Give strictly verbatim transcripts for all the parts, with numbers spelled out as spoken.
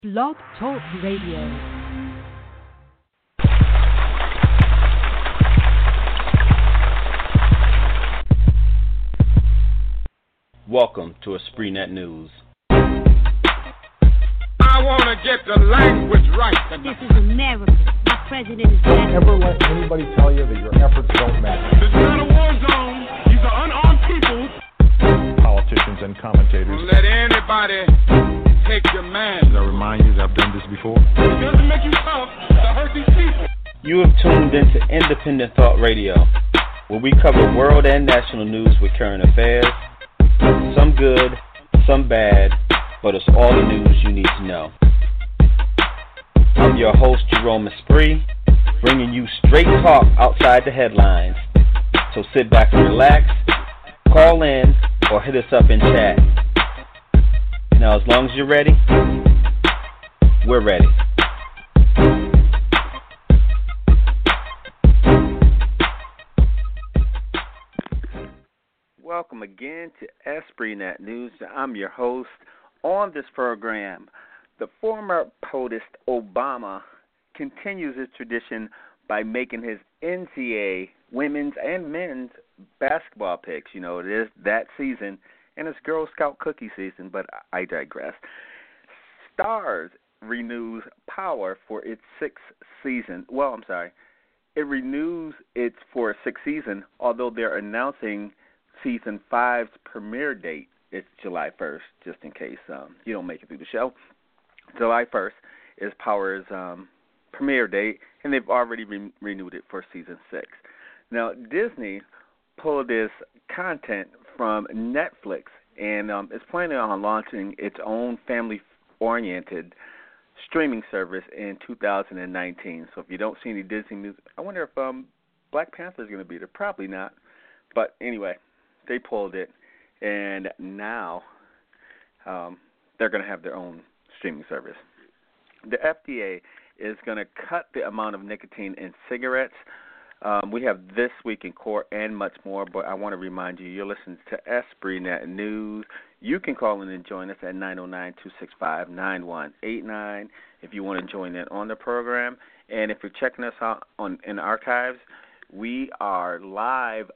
Blog Talk Radio. Welcome to EspritNet News. I want to get the language right. This is America. My president is Don't ever let anybody tell you that your efforts don't matter. This is not a war zone. These are unarmed people. Politicians and commentators. Don't let anybody take your man. I remind you that I've done this before. It doesn't make you tough to hurt these people. You have tuned into Independent Thought Radio, where we cover world and national news with current affairs. Some good, some bad, but it's all the news you need to know. I'm your host, Jerome Esprit, bringing you straight talk outside the headlines. So sit back and relax, call in, or hit us up in chat. Now, as long as you're ready, we're ready. Welcome again to EspritNet News. I'm your host on this program. The former POTUS Obama continues his tradition by making his N C A A women's and men's basketball picks. You know, it is that season, and it's Girl Scout cookie season, but I digress. Stars renews Power for its sixth season. Well, I'm sorry. It renews it for a sixth season, although they're announcing Season five's premiere date. It's July first, just in case um, you don't make it through the show. July first is Power's um, premiere date, and they've already re- renewed it for Season six. Now, Disney pulled this content from Netflix and um, is planning on launching its own family-oriented streaming service in two thousand nineteen. So if you don't see any Disney news, I wonder if um, Black Panther is going to be there. Probably not. But anyway, they pulled it, and now um, they're going to have their own streaming service. The F D A is going to cut the amount of nicotine in cigarettes. Um, we have This Week in Court and much more, but I want to remind you, you're listening to EspritNet News. You can call in and join us at nine oh nine, two six five, nine one eight nine if you want to join in on the program. And if you're checking us out on in archives, we are live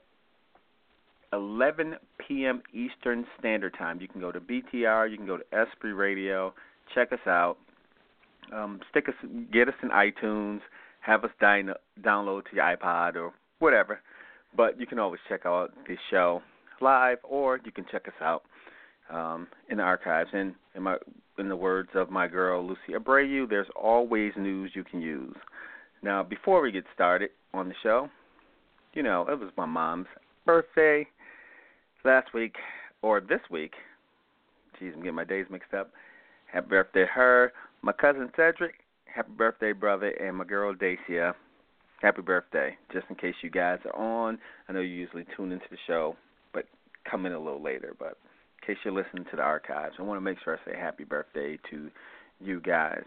eleven p.m. Eastern Standard Time. You can go to B T R, you can go to Esprit Radio, check us out, um, stick us, get us in iTunes, have us din- download to your iPod or whatever. But you can always check out the show live, or you can check us out um, in the archives. And in my, in the words of my girl Lucy Abreu, there's always news you can use. Now, before we get started on the show, you know, it was my mom's birthday last week, or this week. Jeez, I'm getting my days mixed up. Happy birthday to her. My cousin Cedric, happy birthday, brother. And my girl Dacia, happy birthday. Just in case you guys are on, I know you usually tune into the show, but come in a little later. But in case you're listening to the archives, I want to make sure I say happy birthday to you guys.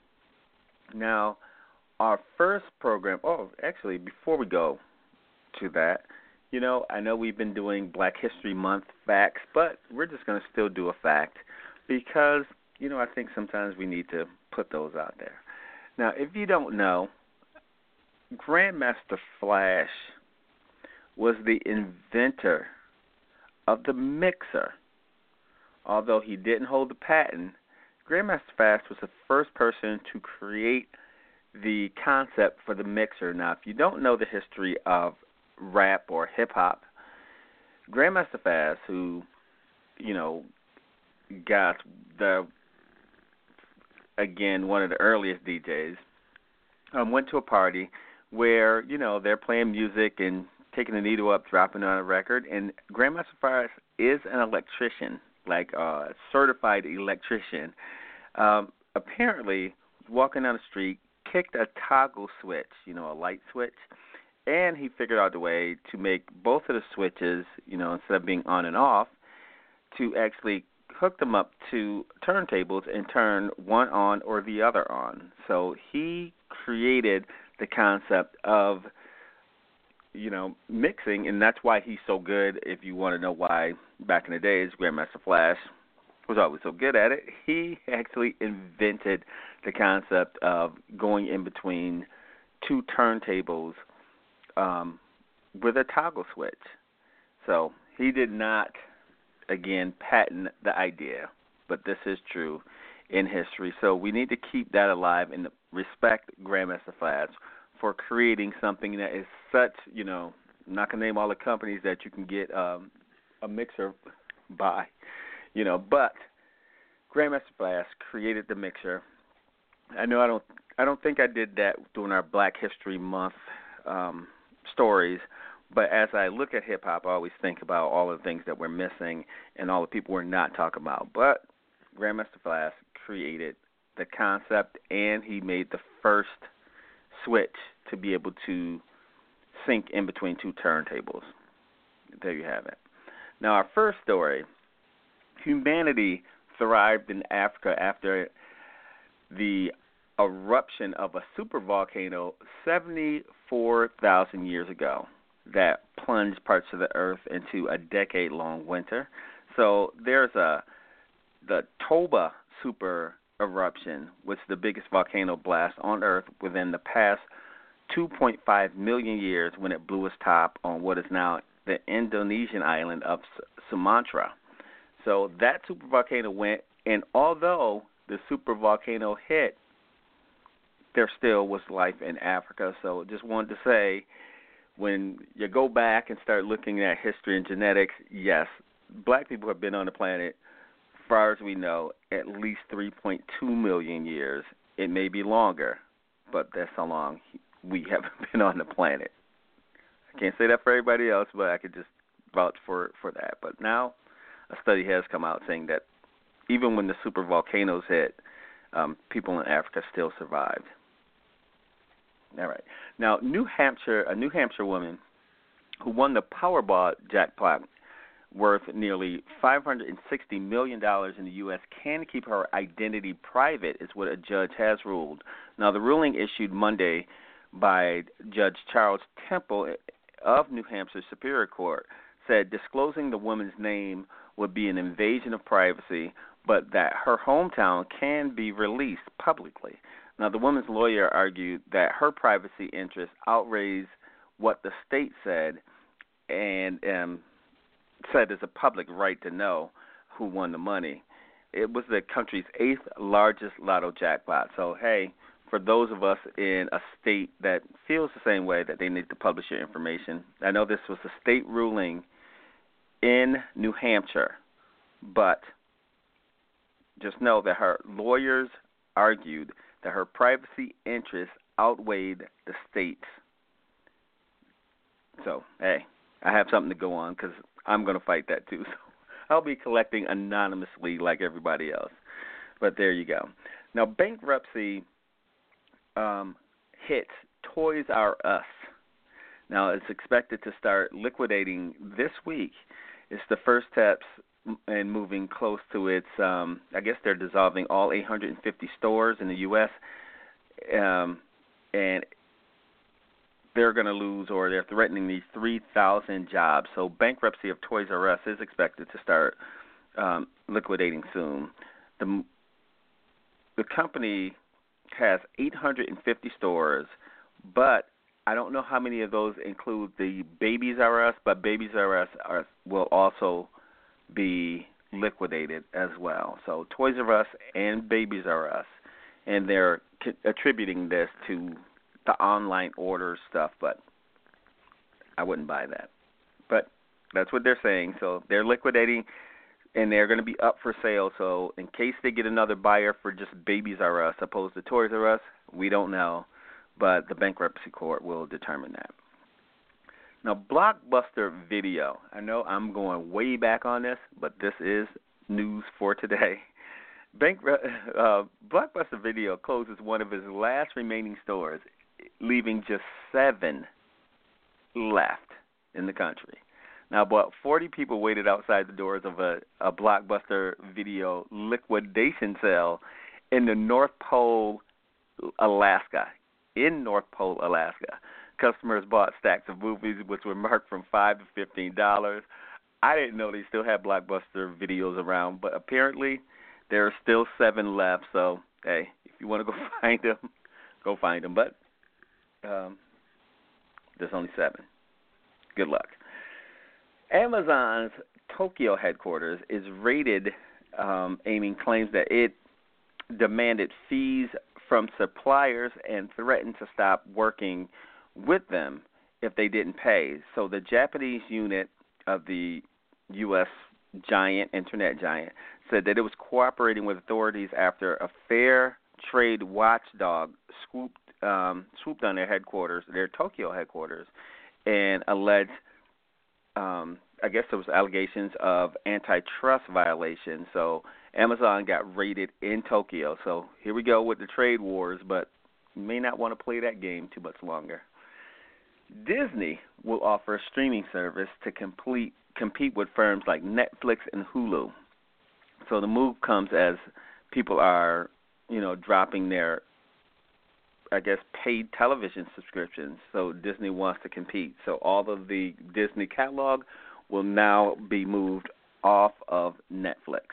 Now, our first program, oh, actually, before we go to that, you know, I know we've been doing Black History Month facts, but we're just going to still do a fact because, you know, I think sometimes we need to put those out there. Now, if you don't know, Grandmaster Flash was the inventor of the mixer. Although he didn't hold the patent, Grandmaster Flash was the first person to create the concept for the mixer. Now, if you don't know the history of rap or hip-hop, Grandmaster Flash, who, you know, got the, again, one of the earliest D Js, um, went to a party where, you know, they're playing music and taking the needle up, dropping it on a record, and Grandmaster Flash is an electrician, like a certified electrician. Um, apparently, walking down the street, kicked a toggle switch, you know, a light switch, and he figured out a way to make both of the switches, you know, instead of being on and off, to actually hook them up to turntables and turn one on or the other on. So he created the concept of, you know, mixing, and that's why he's so good. If you want to know why, back in the days, Grandmaster Flash was always so good at it, he actually invented the concept of going in between two turntables um, with a toggle switch. So he did not, again, patent the idea, but this is true in history. So we need to keep that alive and respect Grandmaster Flash for creating something that is such, you know, I'm not going to name all the companies that you can get um, a mixer by, you know, but Grandmaster Flash created the mixer. I know I don't I don't think I did that during our Black History Month um, stories, but as I look at hip-hop, I always think about all the things that we're missing and all the people we're not talking about. But Grandmaster Flash created the concept, and he made the first switch to be able to sync in between two turntables. There you have it. Now, our first story, humanity thrived in Africa after the eruption of a supervolcano seventy-four thousand years ago that plunged parts of the earth into a decade-long winter. So there's a the Toba super eruption, which is the biggest volcano blast on earth within the past two point five million years, when it blew its top on what is now the Indonesian island of Sumatra. So that supervolcano went, and although the supervolcano hit, there still was life in Africa. So just wanted to say, when you go back and start looking at history and genetics, yes, black people have been on the planet, as far as we know, at least three point two million years. It may be longer, but that's how long we have been on the planet. I can't say that for everybody else, but I could just vouch for, for that. But now a study has come out saying that even when the super volcanoes hit, um, people in Africa still survived. All right. Now, New Hampshire, a New Hampshire woman who won the Powerball jackpot worth nearly five hundred sixty million dollars in the U S can keep her identity private, is what a judge has ruled. Now, the ruling issued Monday by Judge Charles Temple of New Hampshire Superior Court said disclosing the woman's name would be an invasion of privacy, but that her hometown can be released publicly. Now, the woman's lawyer argued that her privacy interests outweighs what the state said, and um, said it's a public right to know who won the money. It was the country's eighth largest lotto jackpot. So, hey, for those of us in a state that feels the same way, that they need to publish your information, I know this was a state ruling in New Hampshire, but just know that her lawyers argued that her privacy interests outweighed the state's. So, hey, I have something to go on because I'm going to fight that too. So I'll be collecting anonymously like everybody else. But there you go. Now, bankruptcy um, hits Toys R Us. Now, it's expected to start liquidating this week. It's the first steps in moving close to its, um, I guess they're dissolving all eight hundred fifty stores in the U S, um, and they're going to lose, or they're threatening these three thousand jobs. So bankruptcy of Toys R Us is expected to start um, liquidating soon. The, the company has eight hundred fifty stores, but I don't know how many of those include the Babies R Us, but Babies R Us are, will also be liquidated as well. So Toys R Us and Babies R Us, and they're c- attributing this to the online order stuff, but I wouldn't buy that. But that's what they're saying. So they're liquidating, and they're going to be up for sale. So in case they get another buyer for just Babies R Us opposed to Toys R Us, we don't know, but the bankruptcy court will determine that. Now, Blockbuster Video. I know I'm going way back on this, but this is news for today. Bank, uh, Blockbuster Video closes one of his last remaining stores, leaving just seven left in the country. Now, about forty people waited outside the doors of a, a Blockbuster Video liquidation sale in the North Pole, Alaska. In North Pole, Alaska. Customers bought stacks of movies which were marked from five to fifteen dollars. I didn't know they still had Blockbuster videos around, but apparently there are still seven left. So, hey, if you want to go find them, go find them. But um, there's only seven. Good luck. Amazon's Tokyo headquarters is raided, um, aiming claims that it demanded fees from suppliers and threatened to stop working with them if they didn't pay. So the Japanese unit of the U S giant, internet giant, said that it was cooperating with authorities after a fair trade watchdog swooped, um, swooped on their headquarters, their Tokyo headquarters, and alleged, um, I guess there was allegations of antitrust violations. So Amazon got raided in Tokyo. So here we go with the trade wars, but you may not want to play that game too much longer. Disney will offer a streaming service to complete, compete with firms like Netflix and Hulu. So the move comes as people are, you know, dropping their, I guess, paid television subscriptions. So Disney wants to compete. So all of the Disney catalog will now be moved off of Netflix,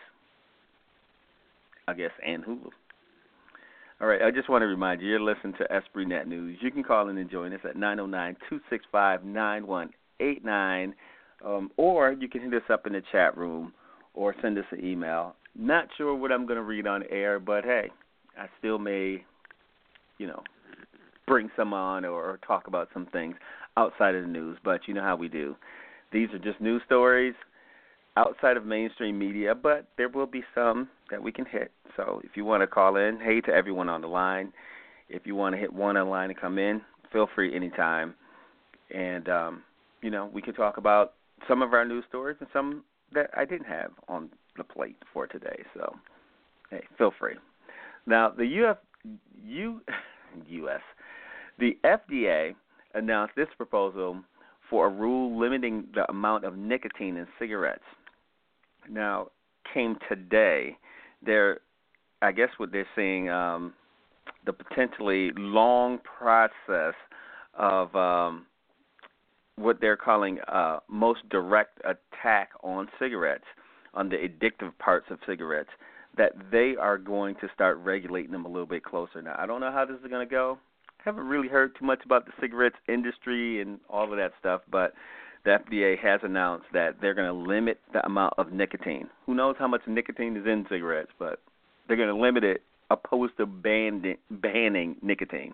I guess, and Hulu. All right, I just want to remind you, you're listening to Esprit Net News. You can call in and join us at nine oh nine, two six five, nine one eight nine, um, or you can hit us up in the chat room or send us an email. Not sure what I'm going to read on air, but, hey, I still may, you know, bring some on or, or talk about some things outside of the news, but you know how we do. These are just news stories outside of mainstream media, but there will be some that we can hit. So if you want to call in, hey to everyone on the line. If you want to hit one on the line and come in, feel free anytime. And, um, you know, we can talk about some of our news stories and some that I didn't have on the plate for today. So, hey, feel free. Now, the U F, U, U.S., the F D A announced this proposal for a rule limiting the amount of nicotine in cigarettes. Now, came today. They're, I guess what they're saying, um, the potentially long process of um, what they're calling uh, most direct attack on cigarettes, on the addictive parts of cigarettes, that they are going to start regulating them a little bit closer. Now, I don't know how this is going to go. I haven't really heard too much about the cigarettes industry and all of that stuff, but the F D A has announced that they're going to limit the amount of nicotine. Who knows how much nicotine is in cigarettes, but they're going to limit it opposed to banning, banning nicotine,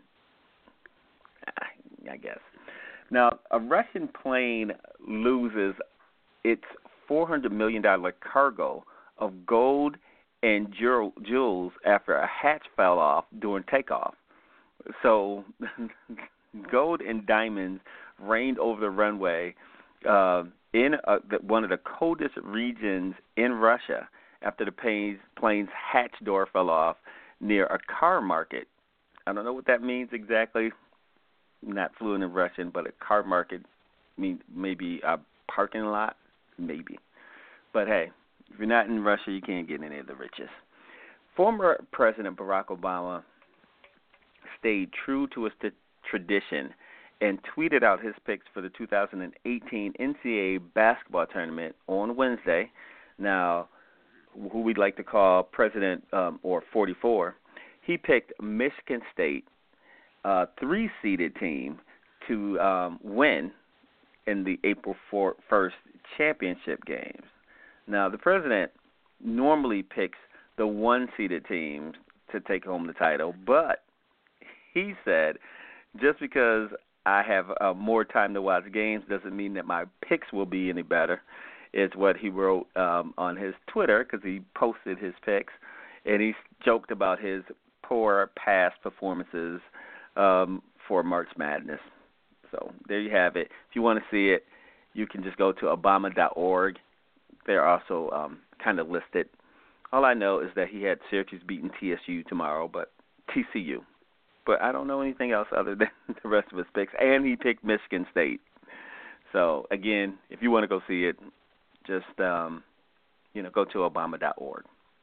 I guess. Now, a Russian plane loses its four hundred million dollars cargo of gold and jewels after a hatch fell off during takeoff. So gold and diamonds rained over the runway uh, in a, the, one of the coldest regions in Russia after the plane's, plane's hatch door fell off near a car market. I don't know what that means exactly. I'm not fluent in Russian, but a car market means maybe a parking lot, maybe. But, hey, if you're not in Russia, you can't get any of the riches. Former President Barack Obama stayed true to his t- tradition and tweeted out his picks for the two thousand eighteen N C double A basketball tournament on Wednesday. Now, who we'd like to call President um, or forty-four, he picked Michigan State, a three-seeded team, to um, win in the April first championship games. Now, the president normally picks the one-seeded teams to take home the title, but he said, just because I have uh, more time to watch games doesn't mean that my picks will be any better, is what he wrote um, on his Twitter, because he posted his picks, and he joked about his poor past performances um, for March Madness. So there you have it. If you want to see it, you can just go to Obama dot org. They're also um, kind of listed. All I know is that he had Syracuse beating T S U tomorrow, but T C U. But I don't know anything else other than the rest of his picks. And he picked Michigan State. So, again, if you want to go see it, just, um, you know, go to Obama dot org.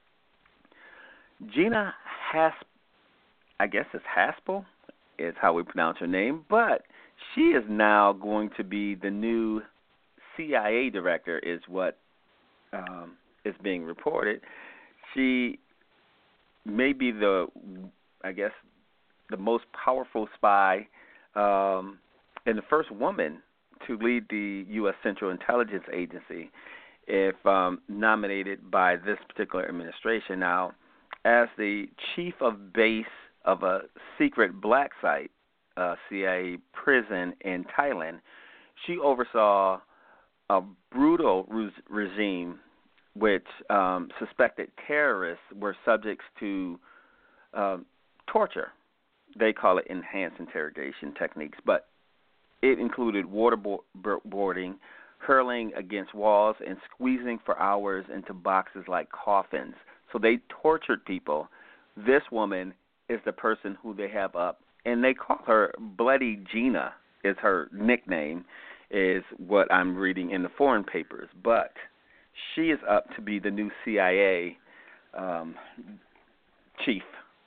Gina Hasp, I guess it's Haspel, is how we pronounce her name, but she is now going to be the new C I A director is what um, is being reported. She may be the, I guess, the most powerful spy um, and the first woman to lead the U S Central Intelligence Agency if um, nominated by this particular administration. Now, as the chief of base of a secret black site, uh, C I A prison in Thailand, she oversaw a brutal re- regime which um, suspected terrorists were subjects to um, torture. They call it enhanced interrogation techniques, but it included waterboarding, hurling against walls, and squeezing for hours into boxes like coffins. So they tortured people. This woman is the person who they have up, and they call her Bloody Gina is her nickname, is what I'm reading in the foreign papers. But she is up to be the new C I A um, chief.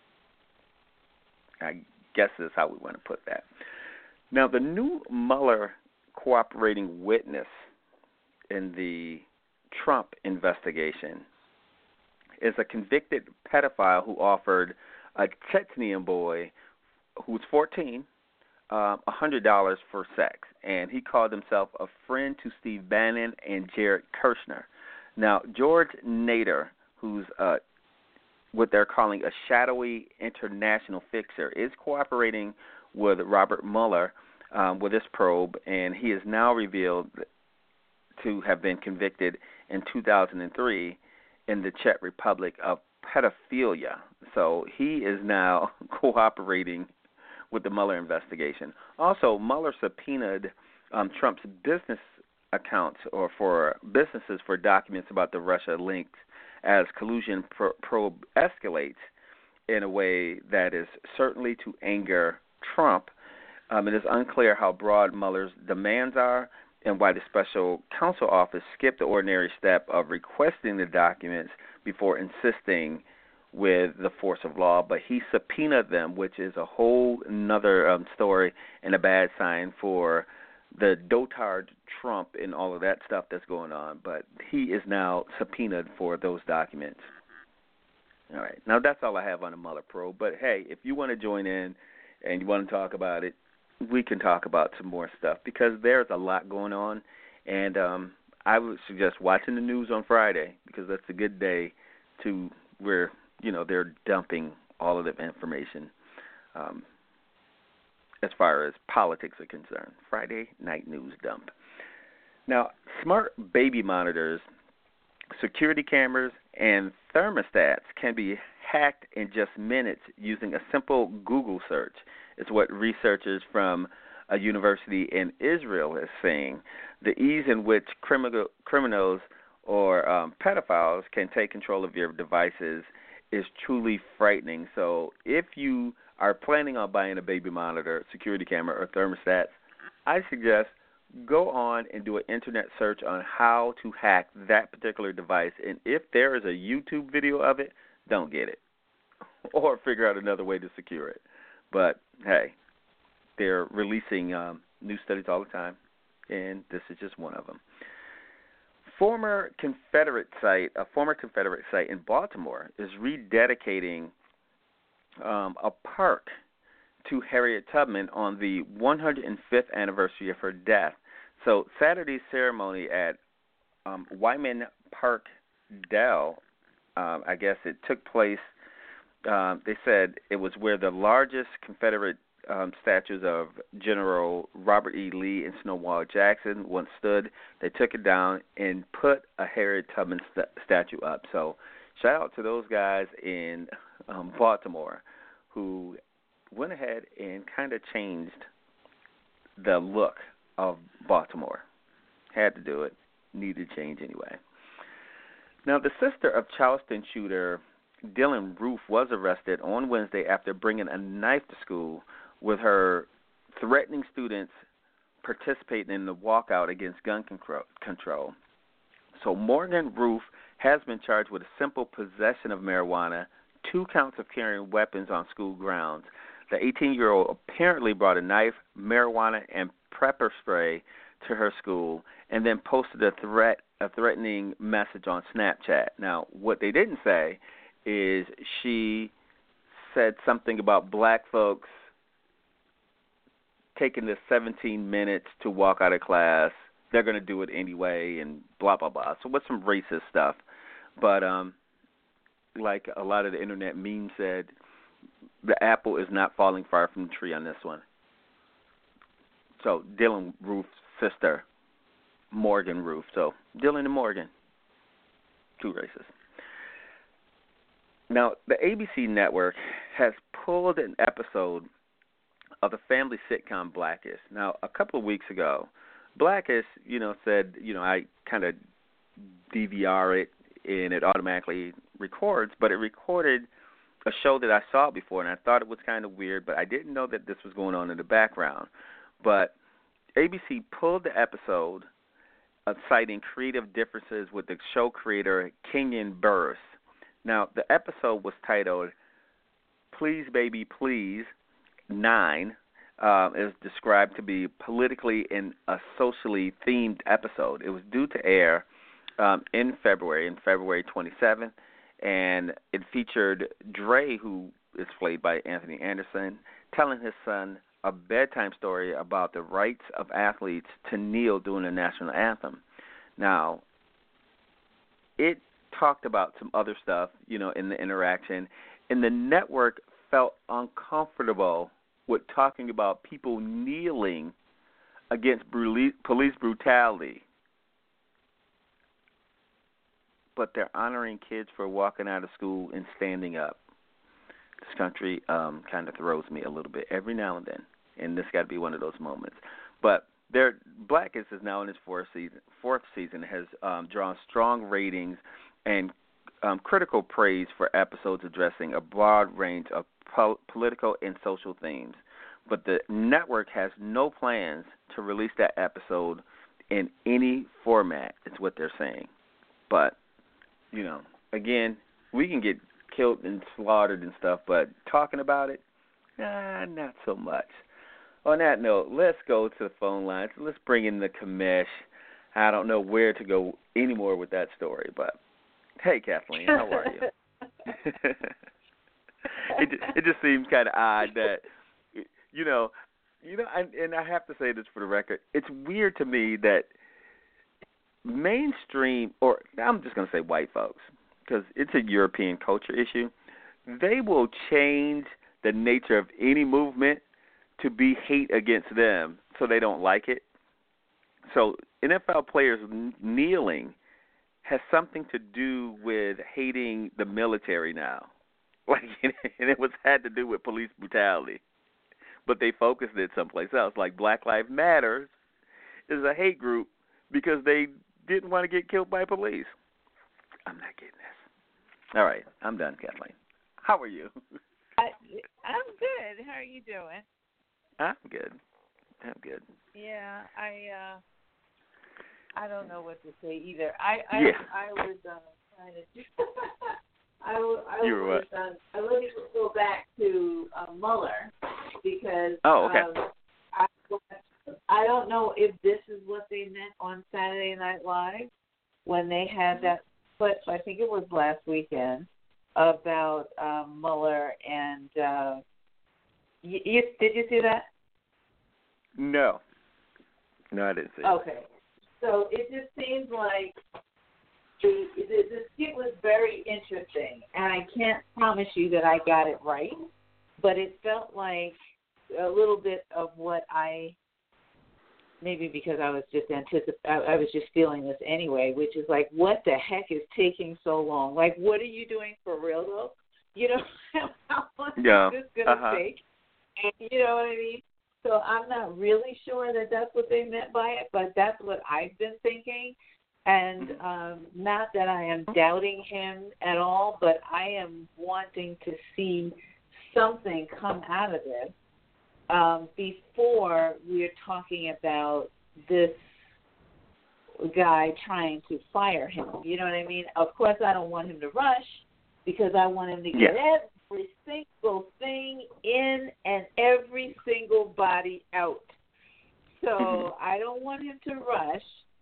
I guess is how we want to put that. Now, the new Mueller cooperating witness in the Trump investigation is a convicted pedophile who offered a Chechnyan boy who's fourteen um, one hundred dollars for sex, and he called himself a friend to Steve Bannon and Jared Kushner. Now, George Nader, who's uh, what they're calling a shadowy international fixer, is cooperating with Robert Mueller um, with this probe, and he is now revealed to have been convicted in two thousand three in the Czech Republic of pedophilia. So he is now cooperating with the Mueller investigation. Also, Mueller subpoenaed um, Trump's business accounts or for businesses for documents about the Russia links as collusion pro- probe escalates in a way that is certainly to anger Trump. Um, it is unclear how broad Mueller's demands are and why the special counsel office skipped the ordinary step of requesting the documents before insisting with the force of law. But he subpoenaed them, which is a whole another um, story and a bad sign for the dotard Trump and all of that stuff that's going on. But he is now subpoenaed for those documents. All right. Now, that's all I have on the Mueller probe. But, hey, if you want to join in and you want to talk about it, we can talk about some more stuff because there's a lot going on. And um, I would suggest watching the news on Friday because that's a good day to where, you know, they're dumping all of the information um, as far as politics are concerned. Friday night news dump. Now, smart baby monitors, security cameras, and thermostats can be hacked in just minutes using a simple Google search. It's what researchers from a university in Israel is saying. The ease in which criminal, criminals or um, pedophiles can take control of your devices is truly frightening. So if you are planning on buying a baby monitor, security camera, or thermostat, I suggest go on and do an internet search on how to hack that particular device. And if there is a YouTube video of it, don't get it. Or figure out another way to secure it. But, hey, they're releasing um, new studies all the time, and this is just one of them. Former Confederate site, a former Confederate site in Baltimore is rededicating um, a park to Harriet Tubman on the one hundred fifth anniversary of her death. So Saturday's ceremony at um, Wyman Park Dell, um, I guess it took place, um, they said it was where the largest Confederate um, statues of General Robert E. Lee and Stonewall Jackson once stood. They took it down and put a Harriet Tubman st- statue up. So shout out to those guys in um, Baltimore who went ahead and kind of changed the look of Baltimore. Had to do it. Needed change anyway. Now, the sister of Charleston shooter Dylan Roof was arrested on Wednesday after bringing a knife to school with her threatening students participating in the walkout against gun control. So Morgan Roof has been charged with a simple possession of marijuana, two counts of carrying weapons on school grounds. The eighteen-year-old apparently brought a knife, marijuana, and pepper spray to her school and then posted a threat, a threatening message on Snapchat. Now, what they didn't say is she said something about black folks taking this seventeen minutes to walk out of class. They're going to do it anyway and blah, blah, blah. So what's some racist stuff? But um, like a lot of the internet memes said, the apple is not falling far from the tree on this one. So Dylan Roof's sister, Morgan Roof. So Dylan and Morgan, two racist. Now, the A B C network has pulled an episode of the family sitcom Blackish. Now, a couple of weeks ago, Blackish, you know, said, you know, I kind of D V R it and it automatically records, but it recorded a show that I saw before, and I thought it was kind of weird, but I didn't know that this was going on in the background. But A B C pulled the episode of citing creative differences with the show creator Kenyon Burris. Now, the episode was titled Please Baby Please nine. Uh, is described to be politically and a socially themed episode. It was due to air um, in February, in February twenty-seventh, and it featured Dre, who is played by Anthony Anderson, telling his son a bedtime story about the rights of athletes to kneel during the national anthem. Now, it talked about some other stuff, you know, in the interaction, and the network felt uncomfortable with talking about people kneeling against police brutality. But they're honoring kids for walking out of school and standing up. This country um, kind of throws me a little bit every now and then, and this got to be one of those moments. But their Blackish is now in its fourth season. Fourth season has um, drawn strong ratings and um, critical praise for episodes addressing a broad range of po- political and social themes. But the network has no plans to release that episode in any format, is what they're saying. But, you know, again, we can get killed and slaughtered and stuff, but talking about it, nah, not so much. On that note, let's go to the phone lines. Let's bring in the commish. I don't know where to go anymore with that story, but hey, Kathleen, how are you? it it just seems kind of odd that, you know, you know, and, and I have to say this for the record. It's weird to me that mainstream, or I'm just going to say white folks, because it's a European culture issue, they will change the nature of any movement to be hate against them so they don't like it. So N F L players kneeling has something to do with hating the military now. Like, and it was had to do with police brutality. But they focused it someplace else. Like Black Lives Matter is a hate group because they didn't want to get killed by police. I'm not getting this. All right, I'm done, Kathleen. How are you? I, I'm good. How are you doing? I'm good. I'm good. Yeah, I uh, I don't know what to say either. I I, yeah. I was uh, trying to. I, I you were was. what? Uh, I let me go back to uh, Mueller because. Oh, okay. Um, I I don't know if this is what they meant on Saturday Night Live when they had that clip. I think it was last weekend about um, Mueller and. Uh, you, you, did you see that? No. No, I didn't see it. Okay. So it just seems like the, the, the skit was very interesting, and I can't promise you that I got it right, but it felt like a little bit of what I, maybe because I was just anticip- I, I was just feeling this anyway, which is like, what the heck is taking so long? Like, what are you doing for real, though? You know, how long yeah. is this going to uh-huh. take? And, you know what I mean? So I'm not really sure that that's what they meant by it, but that's what I've been thinking. And um, not that I am doubting him at all, but I am wanting to see something come out of this um, before we're talking about this guy trying to fire him. You know what I mean? Of course, I don't want him to rush because I want him to get yeah. every single thing in and every single body out. So Mm-hmm. I don't want him to rush,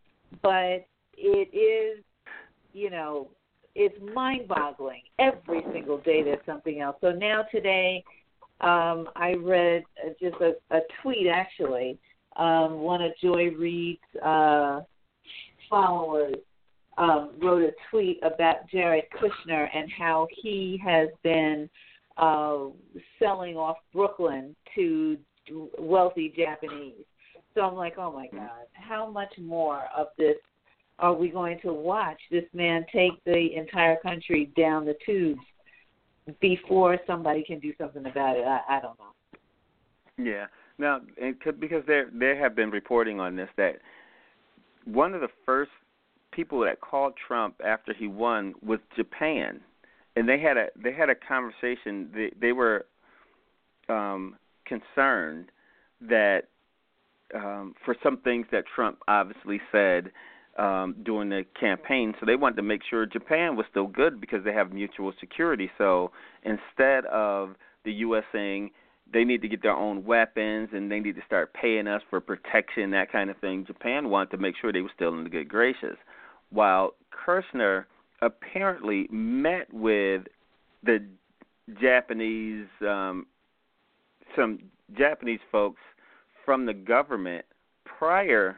but it is, you know, it's mind-boggling. Every single day there's something else. So now today um, I read just a, a tweet, actually. Um, one of Joy Reid's uh, followers um, wrote a tweet about Jared Kushner and how he has been uh, selling off Brooklyn to wealthy Japanese. So I'm like, oh, my God, how much more of this are we going to watch this man take the entire country down the tubes before somebody can do something about it? I, I don't know. Yeah. Now, it could, because there there have been reporting on this that one of the first people that called Trump after he won was Japan, and they had a they had a conversation. They they were um, concerned that um, for some things that Trump obviously said um, during the campaign, so they wanted to make sure Japan was still good because they have mutual security. So instead of the U S saying they need to get their own weapons and they need to start paying us for protection, that kind of thing, Japan wanted to make sure they were still in the good graces. While Kushner apparently met with the Japanese, um, some Japanese folks from the government prior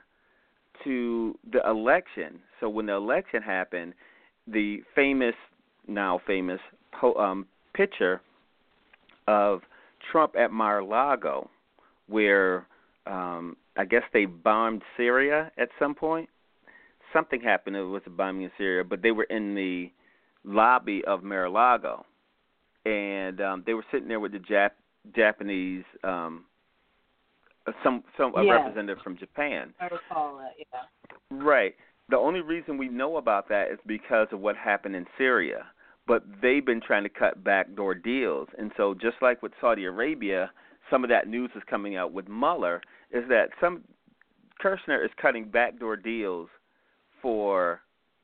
to the election. So when the election happened, the famous, now famous, um, picture of Trump at Mar-a-Lago, where um, I guess they bombed Syria at some point. Something happened. It was a bombing in Syria, but they were in the lobby of Mar-a-Lago, and um, they were sitting there with the Jap- Japanese, um, some some a Yeah. representative from Japan. I recall that, yeah. Right. The only reason we know about that is because of what happened in Syria. But they've been trying to cut backdoor deals. And so just like with Saudi Arabia, some of that news is coming out with Mueller, is that some Kushner is cutting backdoor deals for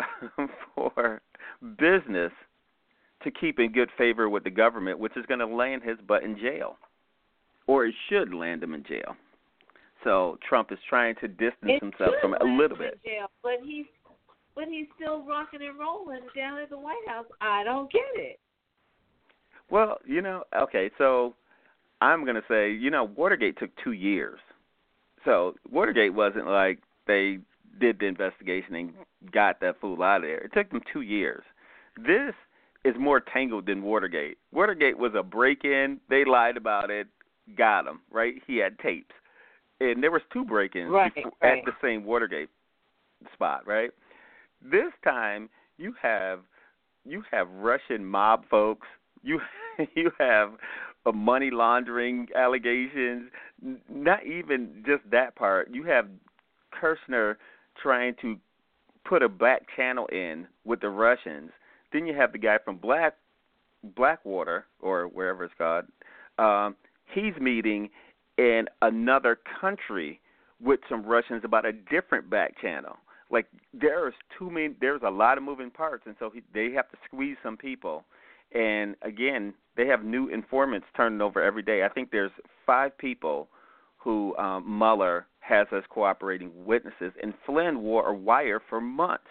for business to keep in good favor with the government, which is going to land his butt in jail. Or it should land him in jail. So Trump is trying to distance It himself from it a should little land him bit. in jail, but he's But he's still rocking and rolling down at the White House. I don't get it. Well, you know, okay, so I'm going to say, you know, Watergate took two years. So Watergate wasn't like they did the investigation and got that fool out of there. It took them two years. This is more tangled than Watergate. Watergate was a break-in. They lied about it, got him, right? He had tapes. And there was two break-ins Right, before, right. at the same Watergate spot, right? This time you have you have Russian mob folks. You you have a money laundering allegations. Not even just that part. You have Kushner trying to put a back channel in with the Russians. Then you have the guy from Black Blackwater or wherever it's called. Um, he's meeting in another country with some Russians about a different back channel. Like there's too many, there's a lot of moving parts, and so he, they have to squeeze some people. And again, they have new informants turning over every day. I think there's five people who um, Mueller has as cooperating witnesses, and Flynn wore a wire for months.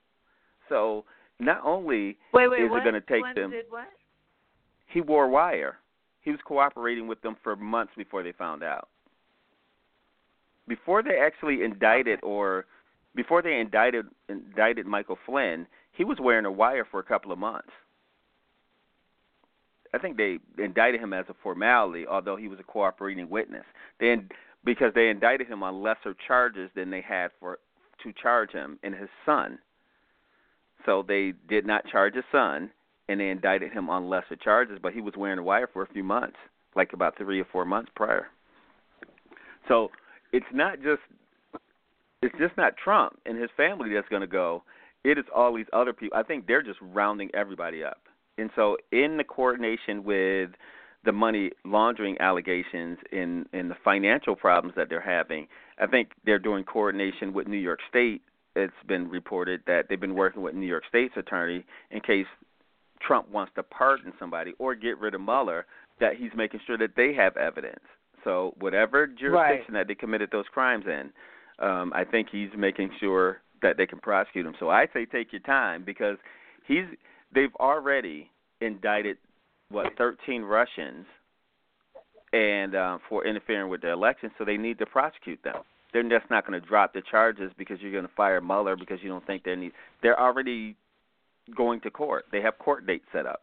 So not only Wait, wait, is what? it going to take Flynn them, did what? he wore wire. He was cooperating with them for months before they found out. Before they actually indicted or Before they indicted indicted Michael Flynn, he was wearing a wire for a couple of months. I think they indicted him as a formality, although he was a cooperating witness. They, because they indicted him on lesser charges than they had for to charge him and his son. So they did not charge his son, and they indicted him on lesser charges, but he was wearing a wire for a few months, like about three or four months prior. So it's not just It's just not Trump and his family that's going to go. It is all these other people. I think they're just rounding everybody up. And so in the coordination with the money laundering allegations and, and the financial problems that they're having, I think they're doing coordination with New York State. It's been reported that they've been working with New York State's attorney in case Trump wants to pardon somebody or get rid of Mueller, that he's making sure that they have evidence. So whatever jurisdiction right. that they committed those crimes in, um, I think he's making sure that they can prosecute him. So I say take your time because he's they've already indicted what thirteen Russians and uh, for interfering with the election, so they need to prosecute them. They're just not going to drop the charges because you're going to fire Mueller because you don't think they need. They're already going to court. They have court dates set up.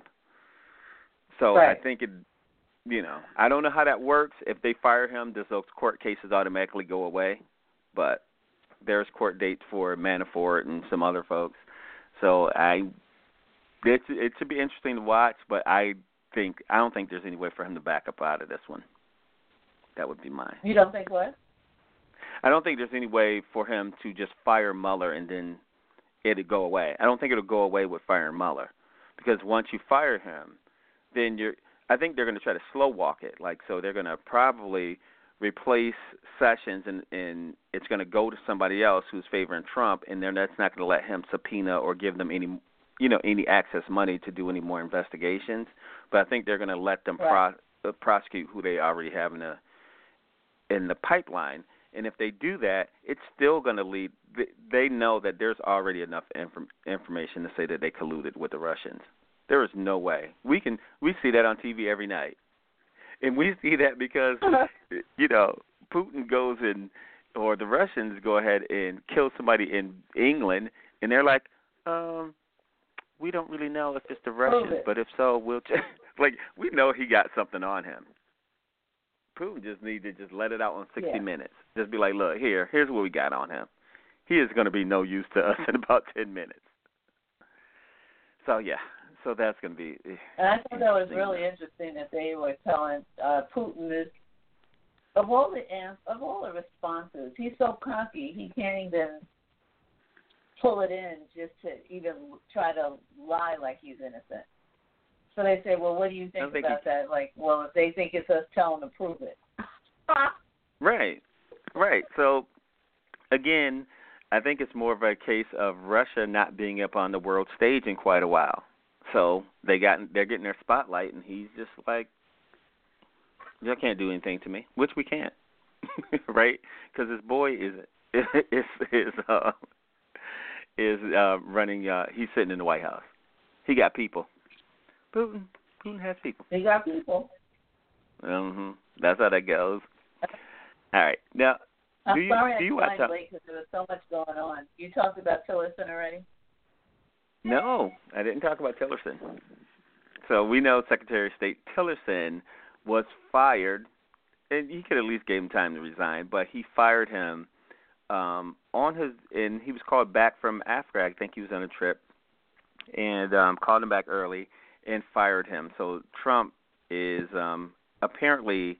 So right. I think it. You know, I don't know how that works. If they fire him, does those court cases automatically go away? But there's court dates for Manafort and some other folks. So I, it, it should be interesting to watch. But I think I don't think there's any way for him to back up out of this one. That would be mine. You don't think what? I don't think there's any way for him to just fire Mueller and then it'll go away. I don't think it'll go away with firing Mueller because once you fire him, then you're. I think they're going to try to slow walk it. Like so, they're going to probably replace Sessions, and, and it's going to go to somebody else who's favoring Trump, and then that's not going to let him subpoena or give them any, you know, any access money to do any more investigations. But I think they're going to let them right. pro- uh, prosecute who they already have in the in the pipeline. And if they do that, it's still going to lead. They, they know that there's already enough inf- information to say that they colluded with the Russians. There is no way. We can we see that on T V every night. And we see that because, you know, Putin goes in, or the Russians go ahead and kill somebody in England, and they're like, um, we don't really know if it's the Russians, but if so, we'll check. Like, we know he got something on him. Putin just needs to just let it out on sixty yeah. minutes. Just be like, look, here, here's what we got on him. He is going to be no use to us in about ten minutes. So, yeah. So that's going to be. And I thought that was really interesting that they were telling uh, Putin this. Of all the of all the responses, he's so cocky he can't even pull it in just to even try to lie like he's innocent. So they say, well, what do you think, think about he, that? Like, well, if they think it's us telling to prove it. Right, right. So again, I think it's more of a case of Russia not being up on the world stage in quite a while. So they got they're getting their spotlight, and he's just like, "You can't do anything to me," which we can't, right? Because his boy is is is uh, is uh, running. Uh, he's sitting in the White House. He got people. Putin, Putin has people. He got people. Mm-hmm. That's how that goes. All right, now I'm do you sorry do you I watch? joined late because there was so much going on. You talked about Tillerson already. No, I didn't talk about Tillerson. So we know Secretary of State Tillerson was fired, and he could at least give him time to resign, but he fired him um, on his, and he was called back from Africa. I think he was on a trip, and um, called him back early and fired him. So Trump is um, apparently,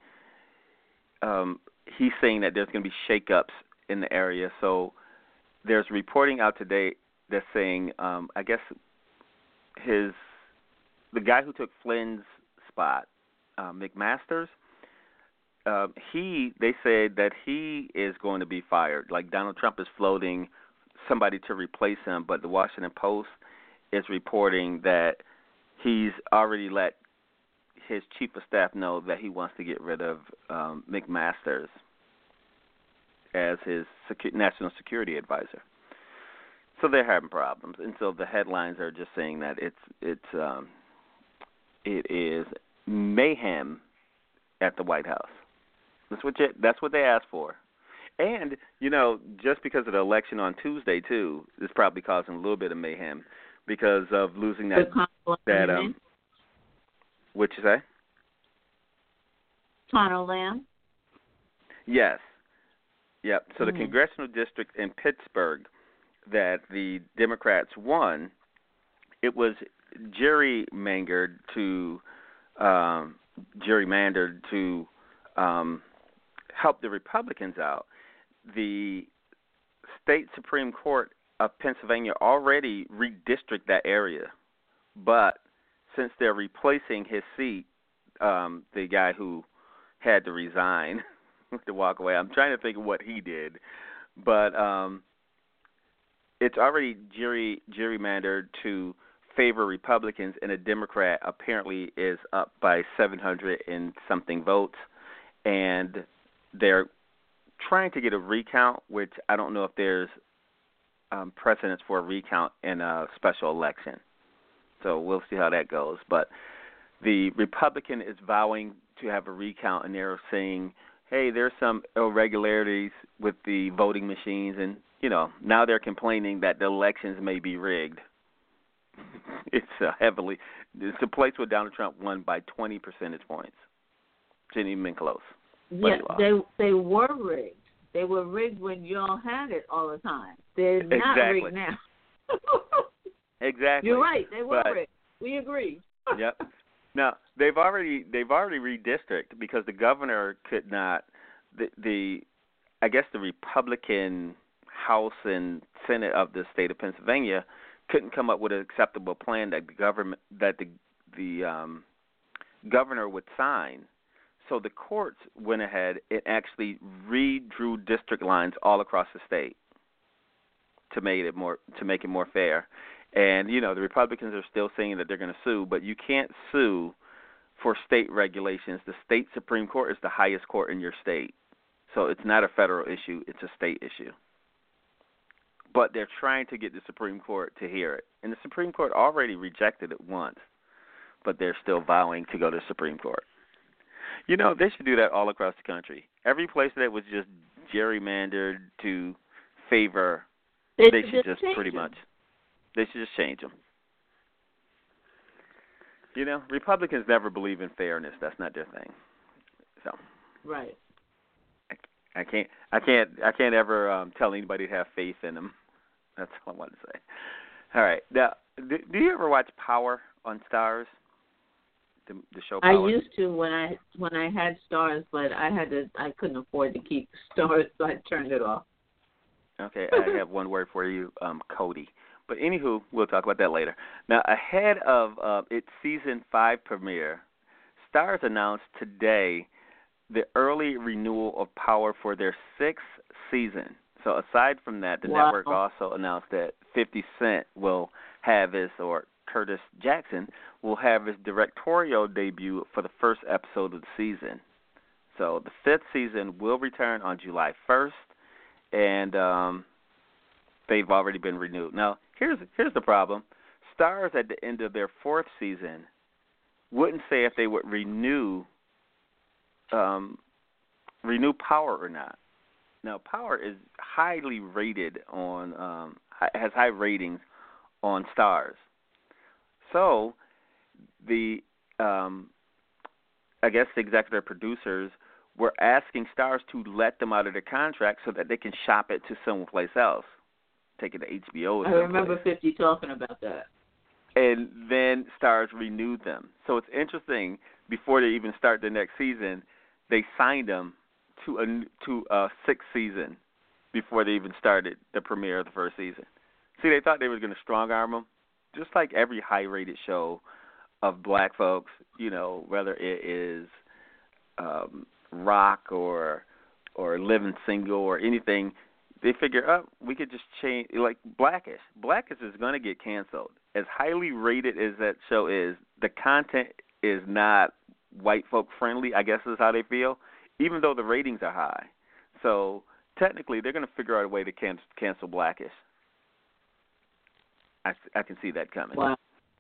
um, he's saying that there's going to be shakeups in the area. So there's reporting out today that's saying, um, I guess his the guy who took Flynn's spot, uh, McMaster's, uh, he they said that he is going to be fired. Like Donald Trump is floating somebody to replace him, but the Washington Post is reporting that he's already let his chief of staff know that he wants to get rid of um, McMaster's as his secu- national security advisor. So they're having problems, and so the headlines are just saying that it's it's um, it is mayhem at the White House. That's what you, that's what they asked for, and you know just because of the election on Tuesday too, it's probably causing a little bit of mayhem because of losing that that um. What you say? Conor Lamb. Yes. Yep. So mm-hmm. the congressional district in Pittsburgh that the Democrats won, it was gerrymandered to um, gerrymandered to um, help the Republicans out. The state Supreme Court of Pennsylvania already redistricted that area, but since they're replacing his seat, um, the guy who had to resign to walk away, I'm trying to think of what he did, but um, it's already jury gerrymandered to favor Republicans, and a Democrat apparently is up by seven hundred and something votes, and they're trying to get a recount, which I don't know if there's um, precedence for a recount in a special election. So we'll see how that goes. But the Republican is vowing to have a recount, and they're saying, hey, there's some irregularities with the voting machines, and, you know, now they're complaining that the elections may be rigged. It's uh, heavily – it's a place where Donald Trump won by twenty percentage points. Didn't even been close. Yeah, they they were rigged. They were rigged when y'all had it all the time. They're not exactly. rigged now. Exactly. You're right. They were but, rigged. We agree. Yep. Now they've already they've already redistricted because the governor could not the the I guess the Republican House and Senate of the state of Pennsylvania couldn't come up with an acceptable plan that the government that the the um, governor would sign. So the courts went ahead and actually redrew district lines all across the state to make it more to make it more fair. And you know the Republicans are still saying that they're going to sue, but you can't sue for state regulations. The state Supreme Court is the highest court in your state, so it's not a federal issue; it's a state issue. But they're trying to get the Supreme Court to hear it, and the Supreme Court already rejected it once, but they're still vowing to go to the Supreme Court. You know, they should do that all across the country. Every place that was just gerrymandered to favor, they, they should just just pretty them. much, they should just change them. You know, Republicans never believe in fairness. That's not their thing. So, right. I, I can't, I can't, I can't ever um, tell anybody to have faith in them. That's all I want to say. All right. Now, do, do you ever watch Power on Stars? The, the show Power? I used to when I when I had Stars, but I had to I couldn't afford to keep Stars, so I turned it off. Okay, I have one word for you, um, Cody. But anywho, we'll talk about that later. Now, ahead of uh, its season five premiere, Stars announced today the early renewal of Power for their sixth season. So aside from that, the wow. network also announced that fifty Cent will have his, or Curtis Jackson, will have his directorial debut for the first episode of the season. So the fifth season will return on July first, and um, they've already been renewed. Now, here's here's the problem. Stars at the end of their fourth season wouldn't say if they would renew um, renew Power or not. Now, Power is highly rated on um, has high ratings on Stars. So, the um, I guess the executive producers were asking Stars to let them out of their contract so that they can shop it to someplace else, take it to H B O. Or I remember fifty talking about that. And then Stars renewed them. So it's interesting. Before they even start the next season, they signed them to a to a sixth season before they even started the premiere of the first season. See, they thought they were going to strong arm them. Just like every high-rated show of black folks, you know, whether it is um, rock or or living single or anything, they figure, oh, we could just change. Like Blackish. Blackish is going to get canceled. As highly rated as that show is, the content is not white folk friendly, I guess is how they feel, even though the ratings are high. So technically, they're going to figure out a way to can- cancel Blackish. I, I can see that coming. Wow.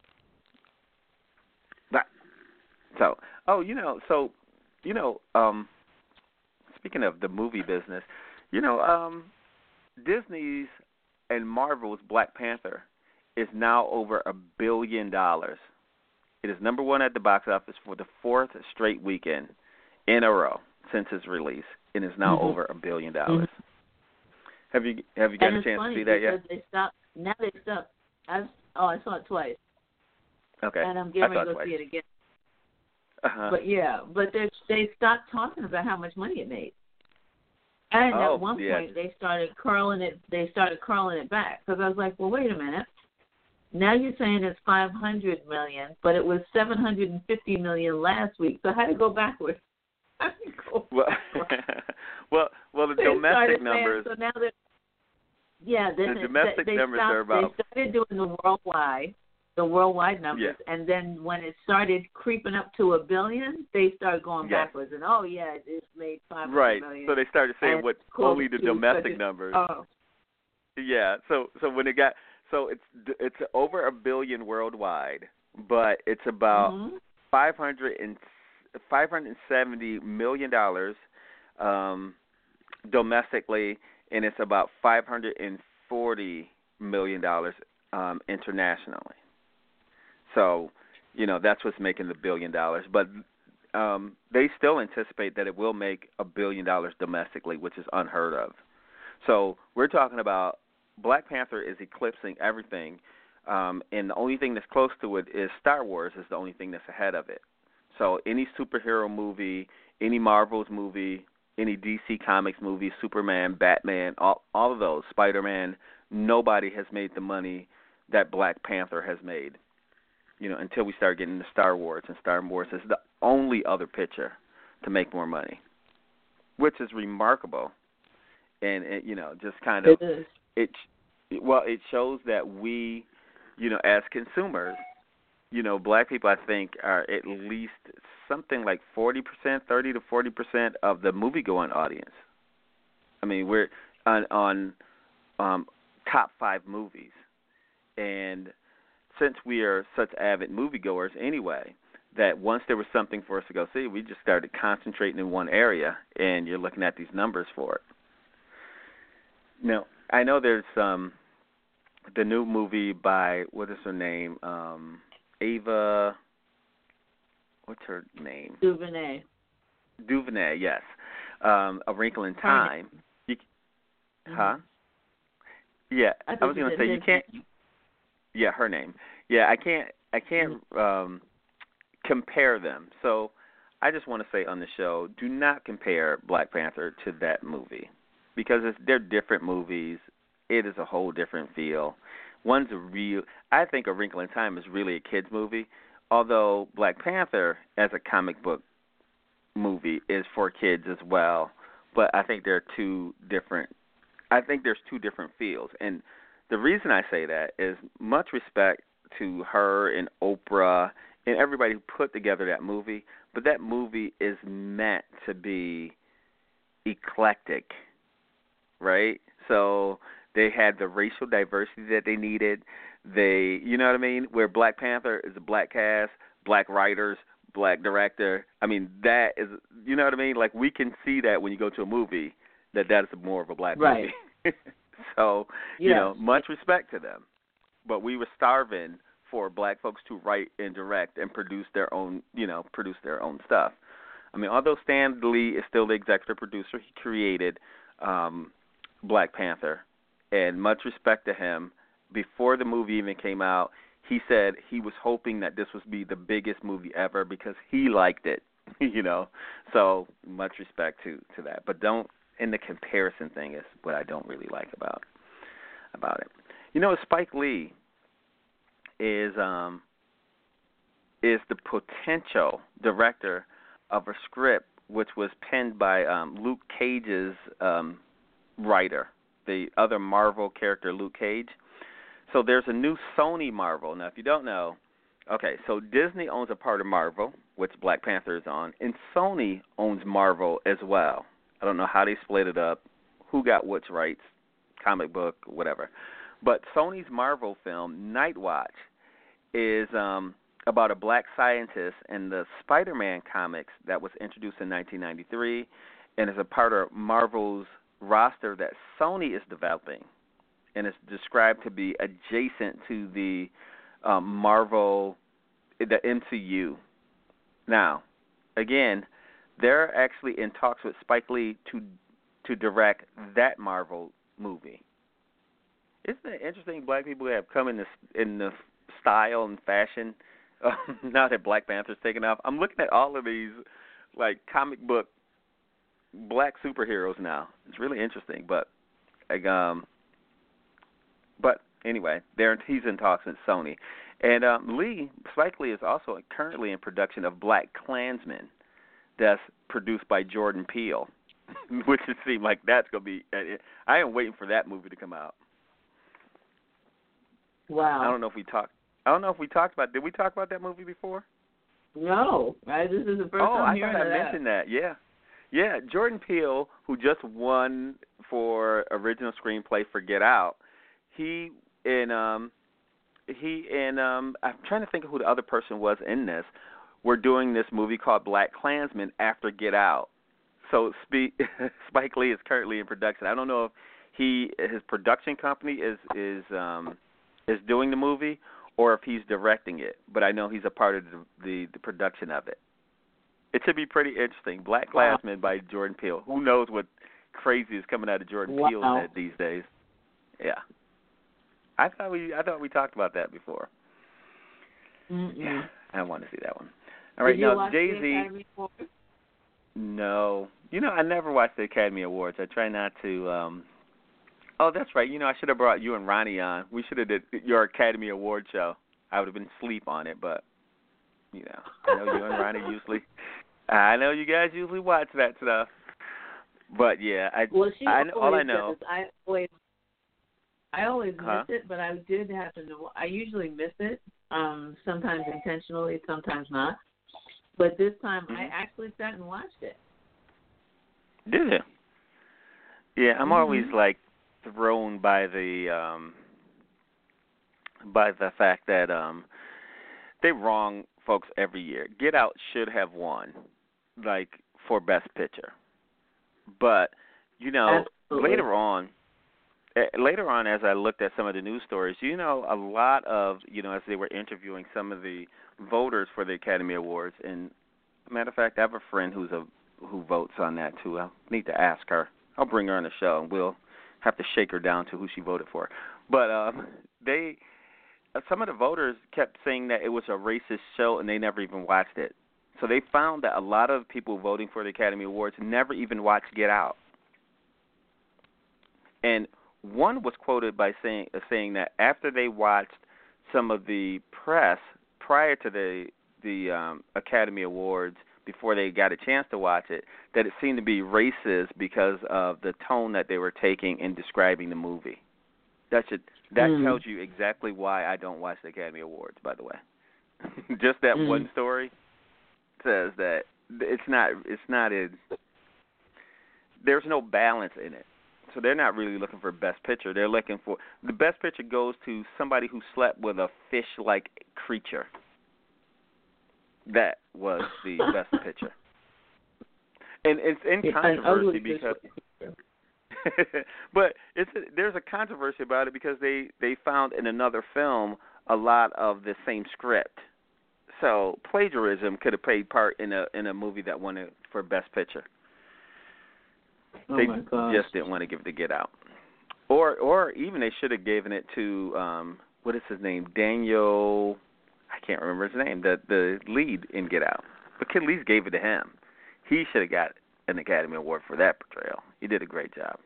But, so, oh, you know, so, you know, um, speaking of the movie business, you know, um, Disney's and Marvel's Black Panther is now over a billion dollars. It is number one at the box office for the fourth straight weekend in a row since its release, and is now mm-hmm. over a billion dollars. Mm-hmm. Have you have you got and a chance to see that yet? They stopped. Now they stopped. I've, oh, I saw it twice. Okay. And I'm getting ready to go twice. see it again. Uh-huh. But yeah, but they they stopped talking about how much money it made. And oh, at one yeah. point they started curling it. They started curling it back because I was like, well, wait a minute. Now you're saying it's five hundred million, but it was seven hundred and fifty million last week. So how to go backwards? How to go well, well, well, the they domestic numbers. Saying, so now that yeah, the they, domestic they numbers stopped, are about. They started doing the worldwide, the worldwide numbers, yeah. and then when it started creeping up to a billion, they started going yes. backwards. And oh yeah, it's made five hundred right. million. So they started saying and what close only the to domestic such a- numbers. Oh, Yeah. So so when it got so it's it's over a billion worldwide, but it's about mm-hmm. five hundred and five hundred seventy million dollars um, domestically, and it's about five hundred and forty million dollars um, internationally. So, you know, that's what's making the billion dollars. But um, they still anticipate that it will make a billion dollars domestically, which is unheard of. So we're talking about Black Panther is eclipsing everything, um, and the only thing that's close to it is Star Wars is the only thing that's ahead of it. So any superhero movie, any Marvel's movie, any D C Comics movie, Superman, Batman, all, all of those, Spider-Man, nobody has made the money that Black Panther has made, you know, until we start getting into Star Wars, and Star Wars is the only other picture to make more money, which is remarkable. And, it, you know, just kind of, it is. it, well, it shows that we, you know, as consumers, you know, Black people, I think, are at least something like forty percent, thirty to forty percent of the movie-going audience. I mean, we're on, on um, top five movies. And since we are such avid moviegoers anyway, that once there was something for us to go see, we just started concentrating in one area, and you're looking at these numbers for it. Now, I know there's um, the new movie by, what is her name, um, Ava, what's her name? DuVernay. DuVernay, yes. Um, A Wrinkle in Time. You, mm-hmm. Huh? Yeah, I, I was going to say you can't. Yeah, her name. Yeah, I can't. I can't um, compare them. So I just want to say on the show, do not compare Black Panther to that movie because it's, they're different movies. It is a whole different feel. One's a real. I think A Wrinkle in Time is really a kids movie, although Black Panther as a comic book movie is for kids as well. But I think there are two different. I think there's two different feels, and the reason I say that is much respect to her and Oprah and everybody who put together that movie, but that movie is meant to be eclectic, right? So they had the racial diversity that they needed. They, you know what I mean? Where Black Panther is a black cast, black writers, black director. I mean, that is, you know what I mean? Like, we can see that when you go to a movie, that that is more of a black right. movie. So, you yes. know, much respect to them. But we were starving for black folks to write and direct and produce their own, you know, produce their own stuff. I mean, although Stan Lee is still the executive producer, he created um, Black Panther, and much respect to him. Before the movie even came out, he said he was hoping that this would be the biggest movie ever because he liked it, you know. So much respect to, to that. But don't, and the comparison thing is what I don't really like about about it. You know, Spike Lee is um is the potential director of a script which was penned by um, Luke Cage's um, writer, the other Marvel character, Luke Cage. So there's a new Sony Marvel. Now, if you don't know, okay, so Disney owns a part of Marvel, which Black Panther is on, and Sony owns Marvel as well. I don't know how they split it up, who got which rights, comic book, whatever. But Sony's Marvel film, Night Watch, is um, about a black scientist in the Spider-Man comics that was introduced in nineteen ninety-three and is a part of Marvel's roster that Sony is developing. And it's described to be adjacent to the um, Marvel, the M C U. Now, again, they're actually in talks with Spike Lee to to direct that Marvel movie. Isn't it interesting? Black people have come in this in the style and fashion uh, now that Black Panther's taken off. I'm looking at all of these like comic book black superheroes now. It's really interesting, but like, um, but anyway, there he's in talks with Sony, and um, Lee Spike Lee is also currently in production of Black Klansman, that's produced by Jordan Peele, which it seems like that's gonna be. I am waiting for that movie to come out. Wow. I don't know if we talked. I don't know if we talked about. Did we talk about that movie before? No, right? This is the first oh, time I hearing thought I that. mentioned that. Yeah, yeah. Jordan Peele, who just won for original screenplay for Get Out, he in um he and um I'm trying to think of who the other person was in this. We're doing this movie called Black Klansman after Get Out. So Spe- Spike Lee is currently in production. I don't know if he his production company is is um is doing the movie or if he's directing it, but I know he's a part of the the, the production of it. It should be pretty interesting. Black Klansman by Jordan Peele. Who knows what crazy is coming out of Jordan Wow. Peele's head these days? Yeah. I thought we I thought we talked about that before. Mm-mm. Yeah, I want to see that one. All right, Did you now watch Jay the Z. Academy Awards? No, you know I never watch the Academy Awards. I try not to. Um... Oh, that's right. You know I should have brought you and Ronnie on. We should have did your Academy Award show. I would have been asleep on it, but you know I know you and Ronnie usually. I know you guys usually watch that stuff. But yeah, I. Well, she I all I always know. does. I always. I always Huh? miss it, but I did happen to. I usually miss it. Um, sometimes intentionally, sometimes not. But this time, Mm-hmm. I actually sat and watched it. Did you? Yeah, I'm Mm-hmm. always like thrown by the um by the fact that um they wrong folks every year. Get Out should have won, like for Best Picture, but you know Absolutely. later on. Later on, as I looked at some of the news stories, you know, a lot of, you know, as they were interviewing some of the voters for the Academy Awards, and matter of fact, I have a friend who's a who votes on that too. I'll need to ask her. I'll bring her on the show, and we'll have to shake her down to who she voted for. But um, they, some of the voters kept saying that it was a racist show, and they never even watched it. So they found that a lot of people voting for the Academy Awards never even watched Get Out. And one was quoted by saying uh, saying that after they watched some of the press prior to the the um, Academy Awards, before they got a chance to watch it, that it seemed to be racist because of the tone that they were taking in describing the movie. That should that Mm. tells you exactly why I don't watch the Academy Awards. By the way, just that Mm. one story says that it's not it's not a there's no balance in it. So they're not really looking for Best Picture. They're looking for the Best Picture goes to somebody who slept with a fish-like creature. That was the Best Picture, and it's in controversy because. But it's a, there's a controversy about it because they, they found in another film a lot of the same script. So plagiarism could have played part in a in a movie that won it for Best Picture. Oh They my gosh. just didn't want to give it to Get Out, or or even they should have given it to um, what is his name, Daniel. I can't remember his name. The the lead in Get Out, but at least gave it to him. He should have got an Academy Award for that portrayal. He did a great job.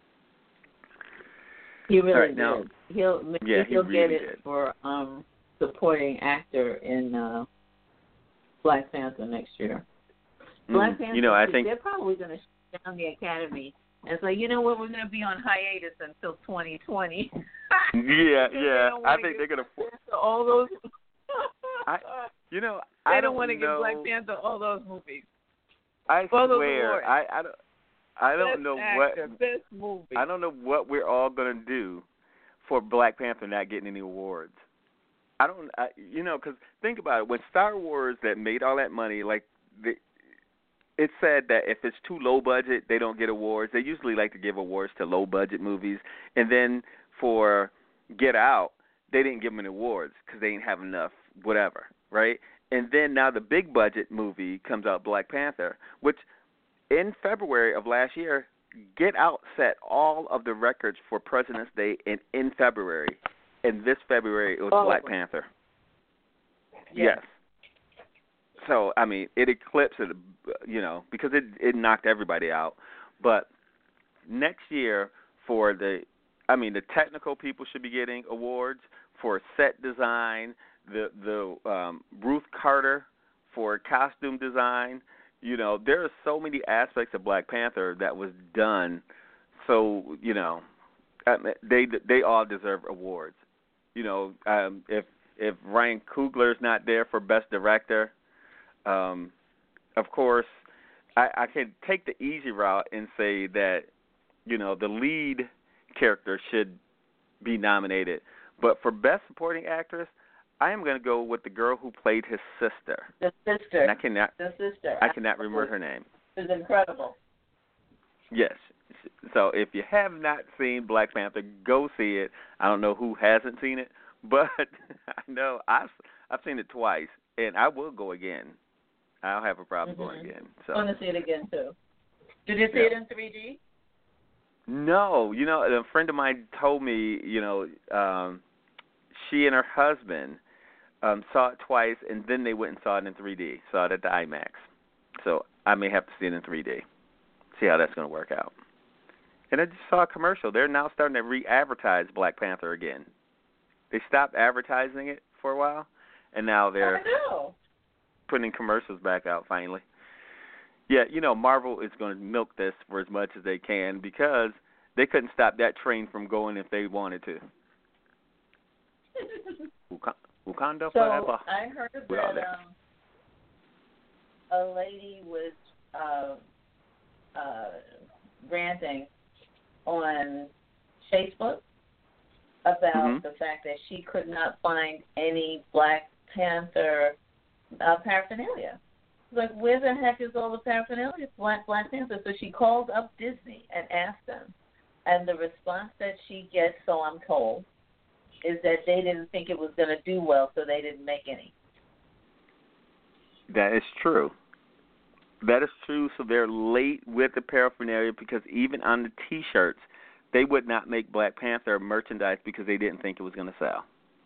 He really All right, did. now- he'll maybe Yeah, he he'll really get it did. for um supporting actor in uh, Black Panther next year. Black Mm, Panther, you know, I see, think they're probably going to shut down the Academy and say, you know what, we're going to be on hiatus until twenty twenty. yeah, They yeah. don't I wanna think give they're gonna. Black Panther all those. I, you know, they I don't want to know, give Black Panther all those movies. I all those swear, awards. I, I don't. I don't Best know actor, what. best movie. I don't know what we're all gonna do for Black Panther not getting any awards. I don't. I, you know, because think about it. When Star Wars that made all that money, like the, it said that if it's too low budget, they don't get awards. They usually like to give awards to low budget movies, and then for Get Out, they didn't give them any awards because they didn't have enough whatever, right? And then now the big budget movie comes out, Black Panther, which in February of last year, Get Out set all of the records for President's Day in, in February. And this February, it was Oh. Black Panther. Yes. Yes. So, I mean, it eclipsed it, you know, because it, it knocked everybody out. But next year for the, I mean, the technical people should be getting awards for set design, the, the um, Ruth Carter for costume design. You know, there are so many aspects of Black Panther that was done. So, you know, they they all deserve awards. You know, um, if if Ryan Coogler's not there for Best Director, um, of course, I, I can take the easy route and say that, you know, the lead character should be nominated. But for Best Supporting Actress, I am going to go with the girl who played his sister. The sister. And I cannot. The sister. I cannot remember her name. It was incredible. Yes. So if you have not seen Black Panther, go see it. I don't know who hasn't seen it, but I know I've I've seen it twice, and I will go again. I don't have a problem mm-hmm. going again. So I want to see it again too. Did you see yeah. it in three D? No, you know, a friend of mine told me, you know, um, she and her husband um, saw it twice, and then they went and saw it in three D, saw it at the IMAX. So I may have to see it in three D, see how that's going to work out. And I just saw a commercial. They're now starting to re-advertise Black Panther again. They stopped advertising it for a while, and now they're I know. putting commercials back out finally. Yeah, you know, Marvel is going to milk this for as much as they can because they couldn't stop that train from going if they wanted to. Wakanda So forever. I heard With all that that. um, a lady was uh, uh, ranting on Facebook about Mhm. the fact that she could not find any Black Panther uh, paraphernalia. Like, where the heck is all the paraphernalia for Black, Black Panther? So she called up Disney and asked them. And the response that she gets, so I'm told, is that they didn't think it was going to do well, so they didn't make any. That is true. That is true. So they're late with the paraphernalia because even on the T-shirts, they would not make Black Panther merchandise because they didn't think it was going to sell.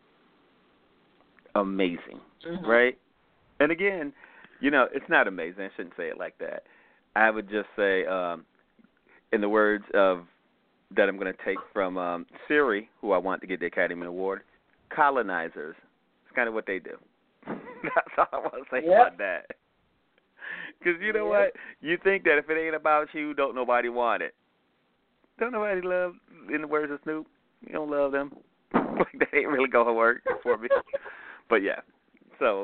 Amazing, mm-hmm. right? And again, you know, it's not amazing. I shouldn't say it like that. I would just say, um, in the words of that I'm going to take from um, Siri, who I want to get the Academy Award, colonizers. It's kind of what they do. That's all I want to say yep. about that. Because you know yep. what? You think that if it ain't about you, don't nobody want it. Don't nobody love, in the words of Snoop, you don't love them. That ain't really going to work for me. But, yeah. So,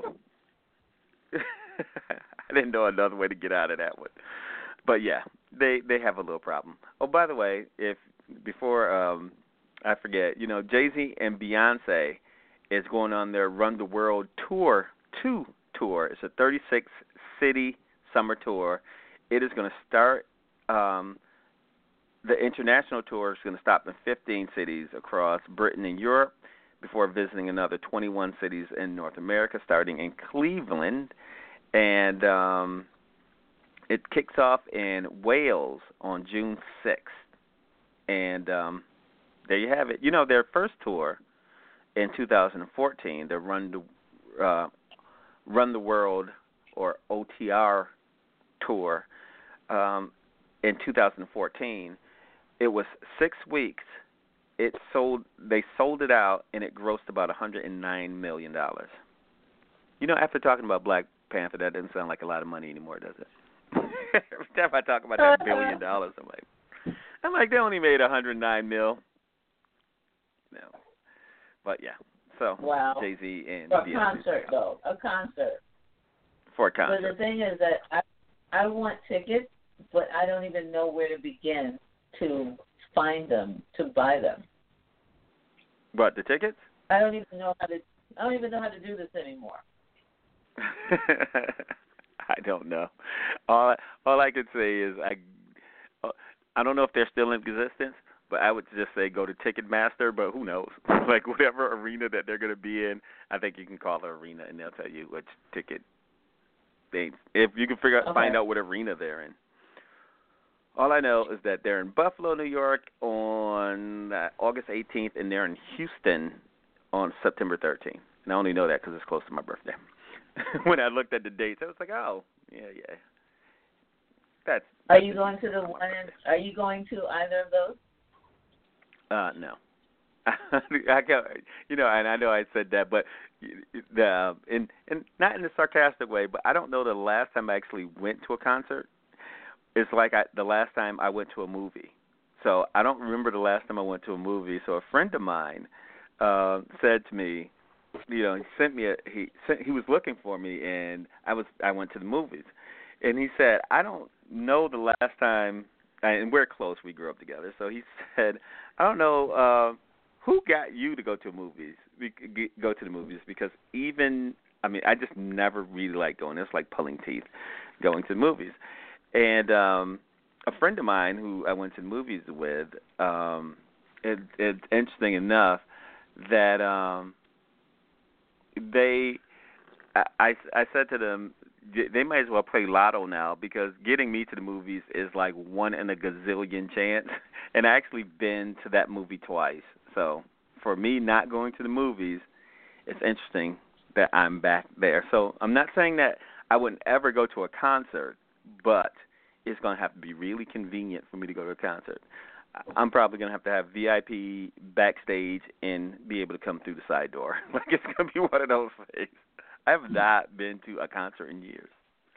I didn't know another way to get out of that one. But, yeah, they, they have a little problem. Oh, by the way, if before um, I forget, you know, Jay-Z and Beyonce is going on their Run the World Tour two tour. It's a thirty-six city summer tour. It is going to start, um, the international tour is going to stop in fifteen cities across Britain and Europe before visiting another twenty-one cities in North America, starting in Cleveland. And um, it kicks off in Wales on June sixth. And um, there you have it. You know, their first tour in two thousand fourteen, the Run the, uh, Run the World, or O T R tour, um, in two thousand fourteen, it was six weeks. It sold. They sold it out, and it grossed about one hundred nine million dollars. You know, after talking about Black Panther, that doesn't sound like a lot of money anymore, does it? Every time I talk about that billion dollars, I'm like, I'm like, they only made one hundred nine mil. No, but yeah. So wow. Jay-Z and a Beyonce. concert though, a concert. For a concert. But the thing is that I I want tickets, but I don't even know where to begin to find them, to buy them. What, the tickets? I don't even know how to. I don't even know how to do this anymore. I don't know. All all I could say is I I don't know if they're still in existence, but I would just say go to Ticketmaster. But who knows? Like whatever arena that they're going to be in, I think you can call the arena and they'll tell you which ticket. They if you can figure out okay. find out what arena they're in. All I know is that they're in Buffalo, New York on uh, August eighteenth, and they're in Houston on September thirteenth. And I only know that because it's close to my birthday. When I looked at the dates, I was like, oh, yeah, yeah. That's. Are you going to the one? In, are you going to either of those? Uh, no. I can't, you know, and I know I said that, but the in in not in a sarcastic way, but I don't know the last time I actually went to a concert. It's like I, the last time I went to a movie. So I don't remember the last time I went to a movie. So a friend of mine uh, said to me, you know, he sent me a he sent, he was looking for me, and I was I went to the movies, and he said, I don't know the last time, and we're close, we grew up together. So he said, I don't know uh, who got you to go to movies, go to the movies, because even I mean I just never really liked going. It's like pulling teeth, going to the movies, and um, a friend of mine who I went to the movies with, um, it, it's interesting enough that. Um, They, I, I said to them, they might as well play lotto now because getting me to the movies is like one in a gazillion chance. And I actually been to that movie twice. So for me not going to the movies, it's interesting that I'm back there. So I'm not saying that I wouldn't ever go to a concert, but it's going to have to be really convenient for me to go to a concert. I'm probably going to have to have V I P backstage and be able to come through the side door. Like, it's going to be one of those things. I have not been to a concert in years.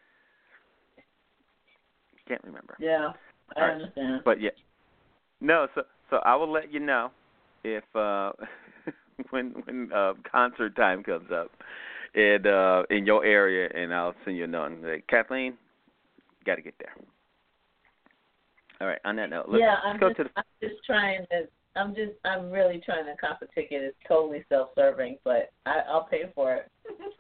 Can't remember. Yeah, I right. understand. But, yeah. No, so so I will let you know if uh, when when uh, concert time comes up and, uh, in your area, and I'll send you a note. Like, Kathleen, got to get there. All right. On that note, let's, yeah, let's I'm go just, to the. I'm just trying to. I'm just. I'm really trying to cop a ticket. It's totally self-serving, but I, I'll pay for it.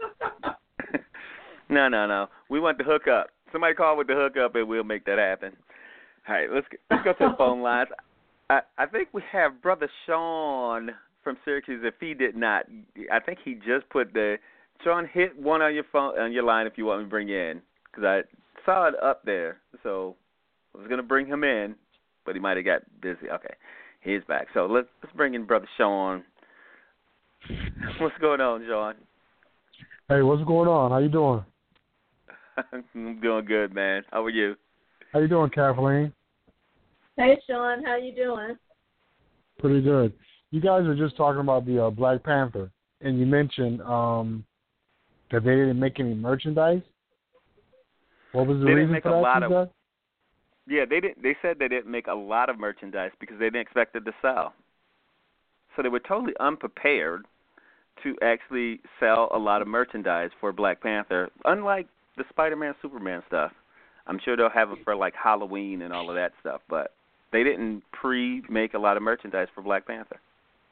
no, no, no. We want the hookup. Somebody call with the hookup, and we'll make that happen. All right. Let's let's go to the phone lines. I I think we have Brother Sean from Syracuse. If he did not, I think he just put the. Sean, hit one on your phone on your line if you want me to bring you in, because I saw it up there. So. I was going to bring him in, but he might have got busy. Okay, he's back. So let's let's bring in Brother Sean. What's going on, Sean? Hey, what's going on? How you doing? I'm doing good, man. How are you? How you doing, Kathleen? Hey, Sean. How you doing? Pretty good. You guys were just talking about the uh, Black Panther, and you mentioned um, that they didn't make any merchandise. What was the they reason didn't make for a that? lot of. That? Yeah, they didn't. They said they didn't make a lot of merchandise because they didn't expect it to sell. So they were totally unprepared to actually sell a lot of merchandise for Black Panther, unlike the Spider-Man, Superman stuff. I'm sure they'll have it for like Halloween and all of that stuff, but they didn't pre-make a lot of merchandise for Black Panther.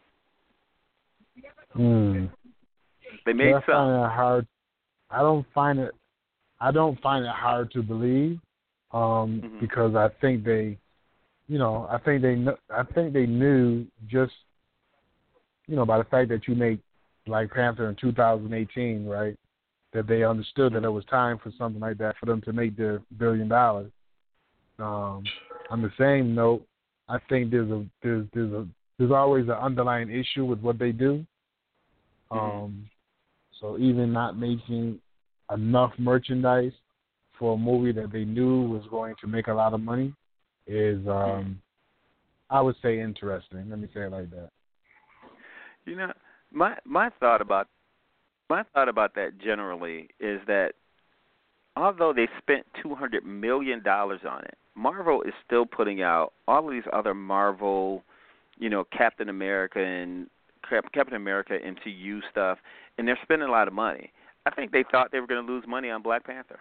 Hmm. They made yeah, I some. Find it hard. I don't find it. I don't find it hard to believe. Um, mm-hmm. Because I think they, you know, I think they, kn- I think they knew just, you know, by the fact that you made Black Panther in two thousand eighteen, right, that they understood that it was time for something like that for them to make their billion dollars. Um, on the same note, I think there's a there's there's a there's always an underlying issue with what they do. Um, mm-hmm. So even not making enough merchandise for a movie that they knew was going to make a lot of money is, um, I would say, interesting. Let me say it like that. You know, my my thought about my thought about that generally is that although they spent two hundred million dollars on it, Marvel is still putting out all of these other Marvel, you know, Captain America and Captain America M C U stuff, and they're spending a lot of money. I think they thought they were going to lose money on Black Panther.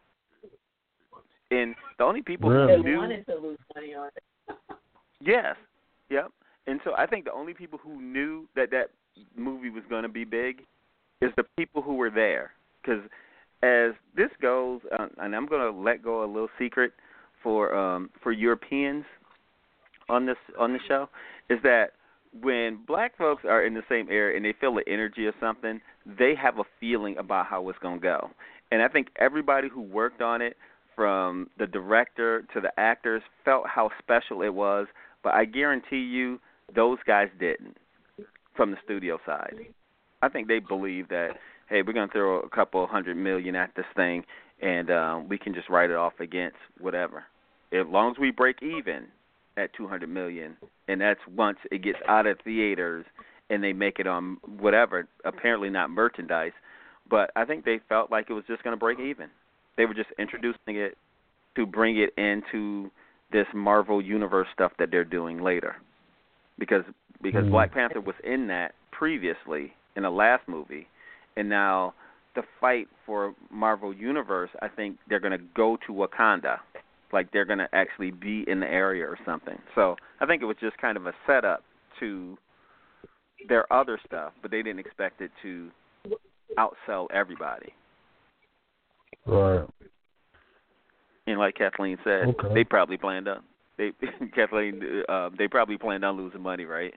And the only people really? who They knew, wanted to lose money on it. yes, yep. And so I think the only people who knew that that movie was going to be big is the people who were there. Because as this goes, uh, and I'm going to let go a little secret for um, for Europeans on this on the show, is that when black folks are in the same area and they feel the energy of something, they have a feeling about how it's going to go. And I think everybody who worked on it, from the director to the actors, felt how special it was, but I guarantee you those guys didn't from the studio side. I think they believe that, hey, we're going to throw a couple hundred million at this thing, and um, we can just write it off against whatever. As long as we break even at two hundred million, and that's once it gets out of theaters and they make it on whatever, apparently not merchandise, but I think they felt like it was just going to break even. They were just introducing it to bring it into this Marvel Universe stuff that they're doing later. Because because mm. Black Panther was in that previously, in the last movie, and now the fight for Marvel Universe, I think they're going to go to Wakanda, like they're going to actually be in the area or something. So I think it was just kind of a setup to their other stuff, but they didn't expect it to outsell everybody. Right. And like Kathleen said, okay. they probably planned on they Kathleen uh, they probably planned on losing money, right?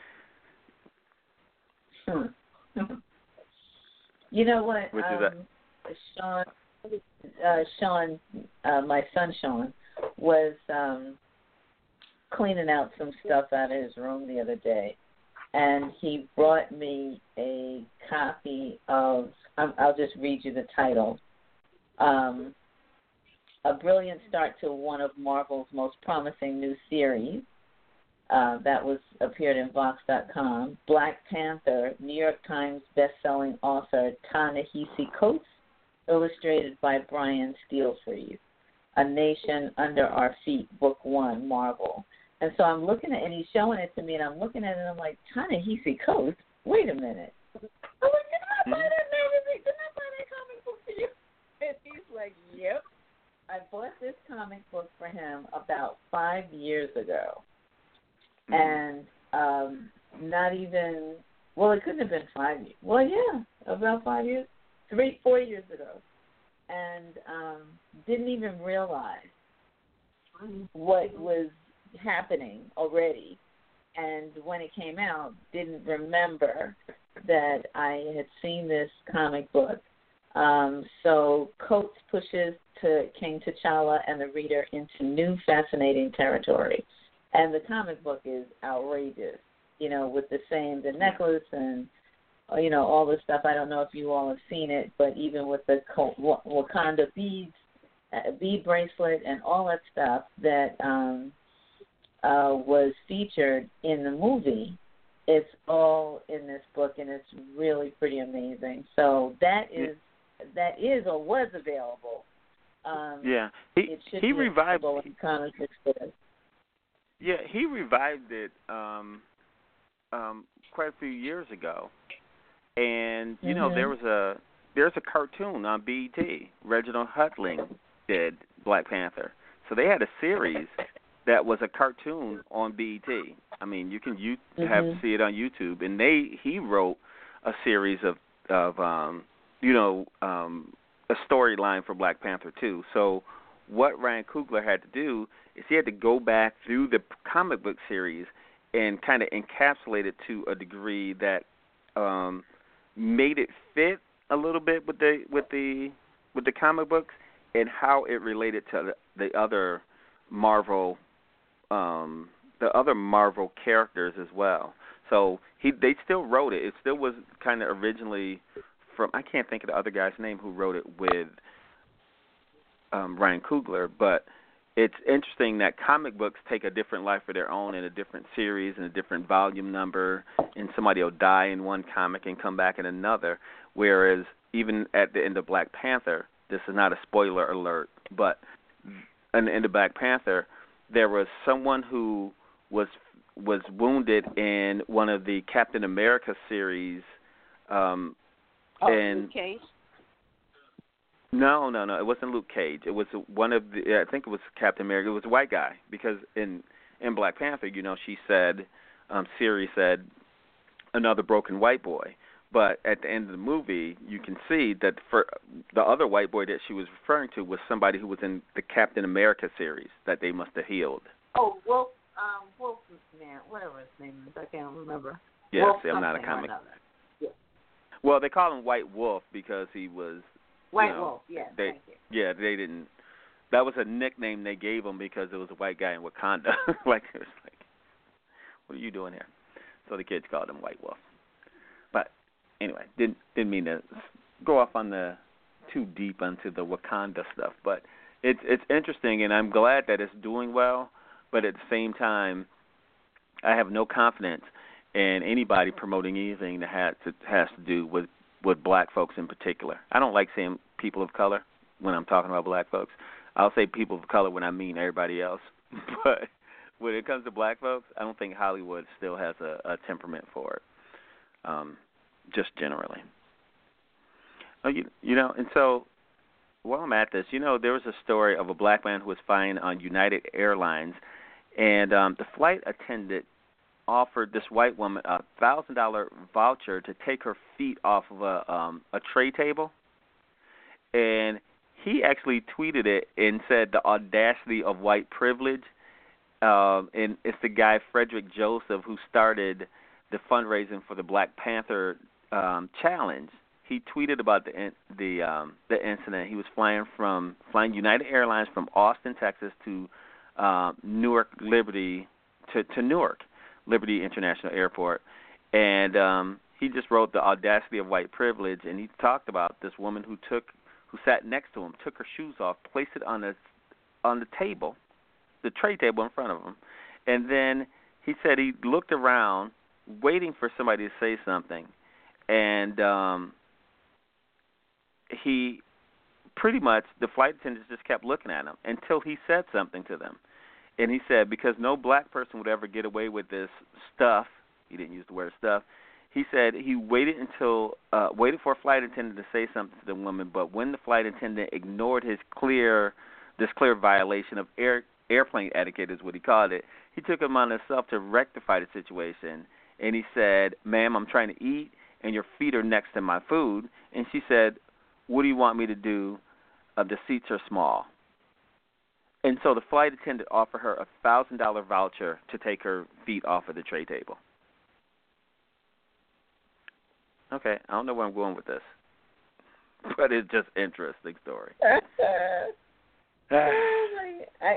Hmm. You know what? Which um, is that? Sean, uh, Sean, uh, my son Sean, was um, cleaning out some stuff out of his room the other day, and he brought me a copy of. Um, I'll just read you the title. Um, a brilliant start to one of Marvel's most promising new series. Uh, that was appeared in Vox dot com. Black Panther, New York Times bestselling author Ta-Nehisi Coates, illustrated by Brian Steelfried. A Nation Under Our Feet, Book One, Marvel. And so I'm looking at, and he's showing it to me, and I'm looking at it, and I'm like, Ta-Nehisi Coates? Wait a minute. I'm like, did I buy that magazine? Did I buy that comic book for you? And he's like, yep. I bought this comic book for him about five years ago. And um, not even, well, it couldn't have been five years. Well, yeah, about five years, three, four years ago. And um, didn't even realize what was happening already. And when it came out, didn't remember that I had seen this comic book. Um, so Coates pushes to King T'Challa and the reader into new fascinating territory. And the comic book is outrageous, you know, with the same, the necklace and, you know, all the stuff. I don't know if you all have seen it, but even with the Wakanda beads, uh, bead bracelet and all that stuff that um, uh, was featured in the movie, it's all in this book, and it's really pretty amazing. So that is, that is or was available. Um, yeah, he, it should he be revived available in comic book stores. Yeah, he revived it um, um, quite a few years ago, and you mm-hmm. know there was a there's a cartoon on B E T. Reginald Hudlin did Black Panther, so they had a series that was a cartoon on B E T. I mean, you can you mm-hmm. have to see it on YouTube, and they he wrote a series of of um, you know um, a storyline for Black Panther too. So what Ryan Coogler had to do is he had to go back through the comic book series and kind of encapsulate it to a degree that um, made it fit a little bit with the with the with the comic books and how it related to the, the other Marvel um, the other Marvel characters as well. So he they still wrote it. It still was kind of originally from I can't think of the other guy's name who wrote it with um, Ryan Coogler, but it's interesting that comic books take a different life of their own in a different series and a different volume number, and somebody will die in one comic and come back in another, whereas even at the end of Black Panther, this is not a spoiler alert, but at the end of Black Panther, there was someone who was was wounded in one of the Captain America series. Um, oh, and Luke Cage? No, no, no. It wasn't Luke Cage. It was one of the. I think it was Captain America. It was a white guy because in in Black Panther, you know, she said, um, Siri said, another broken white boy. But at the end of the movie, you can see that for the other white boy that she was referring to was somebody who was in the Captain America series that they must have healed. Oh, Wolf, um, Wolf, man, whatever his name is, I can't remember. Yeah, Wolf see, I'm not a comic. Yeah. Well, they call him White Wolf because he was. White you know, Wolf, yeah, they, thank you. Yeah, they didn't. That was a nickname they gave him because it was a white guy in Wakanda. like, it was like, what are you doing here? So the kids called him White Wolf. But anyway, didn't didn't mean to go off on the too deep into the Wakanda stuff. But it's it's interesting, and I'm glad that it's doing well. But at the same time, I have no confidence in anybody promoting anything that has to has to do with. with black folks in particular. I don't like saying people of color when I'm talking about black folks. I'll say people of color when I mean everybody else. But when it comes to black folks, I don't think Hollywood still has a, a temperament for it. Um, just generally. Oh, you you know, and so while I'm at this, you know, there was a story of a black man who was flying on United Airlines, and um, the flight attendant offered this white woman a thousand dollar voucher to take her feet off of a um, a tray table, and he actually tweeted it and said the audacity of white privilege. Um, and it's the guy Frederick Joseph who started the fundraising for the Black Panther um, challenge. He tweeted about the the um, the incident. He was flying from flying United Airlines from Austin, Texas, to uh, Newark Liberty to, to Newark Liberty International Airport, and um, he just wrote the audacity of white privilege. And he talked about this woman who took who sat next to him, took her shoes off, placed it on the on the table, the tray table in front of him, and then he said he looked around, waiting for somebody to say something, and um, he pretty much, the flight attendants just kept looking at him until he said something to them. And he said because no black person would ever get away with this stuff, he didn't use the word stuff, he said he waited until, uh, waited for a flight attendant to say something to the woman, but when the flight attendant ignored his clear, this clear violation of air, airplane etiquette is what he called it, he took him on himself to rectify the situation. And he said, ma'am, I'm trying to eat, and your feet are next to my food. And she said, what do you want me to do? Uh, the seats are small. And so the flight attendant offered her a one thousand dollar voucher to take her feet off of the tray table. Okay, I don't know where I'm going with this, but it's just an interesting story. I,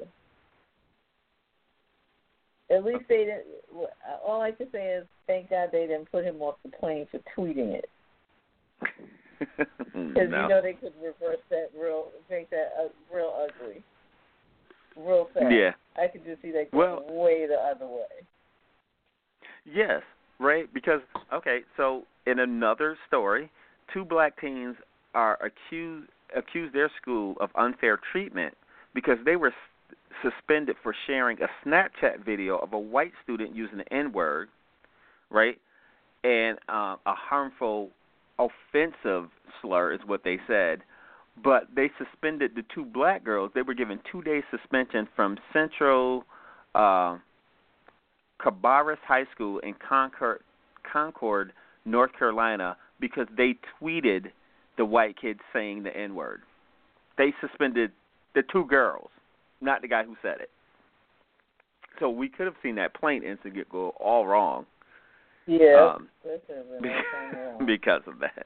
at least they didn't. All I can say is thank God they didn't put him off the plane for tweeting it. Because no. you know they could reverse that real, make that uh, real ugly, real fast. Yeah, I could just see that going well, way the other way. Yes, right. Because okay, so in another story, two black teens are accused accused their school of unfair treatment because they were s- suspended for sharing a Snapchat video of a white student using the N-word, right, and uh, a harmful, offensive slur is what they said. But they suspended the two black girls. They were given two days suspension from Central uh, Cabarrus High School in Concord, Concord, North Carolina, because they tweeted the white kids saying the N-word. They suspended the two girls, not the guy who said it. So we could have seen that plane incident go all wrong. Yeah, um, because of that.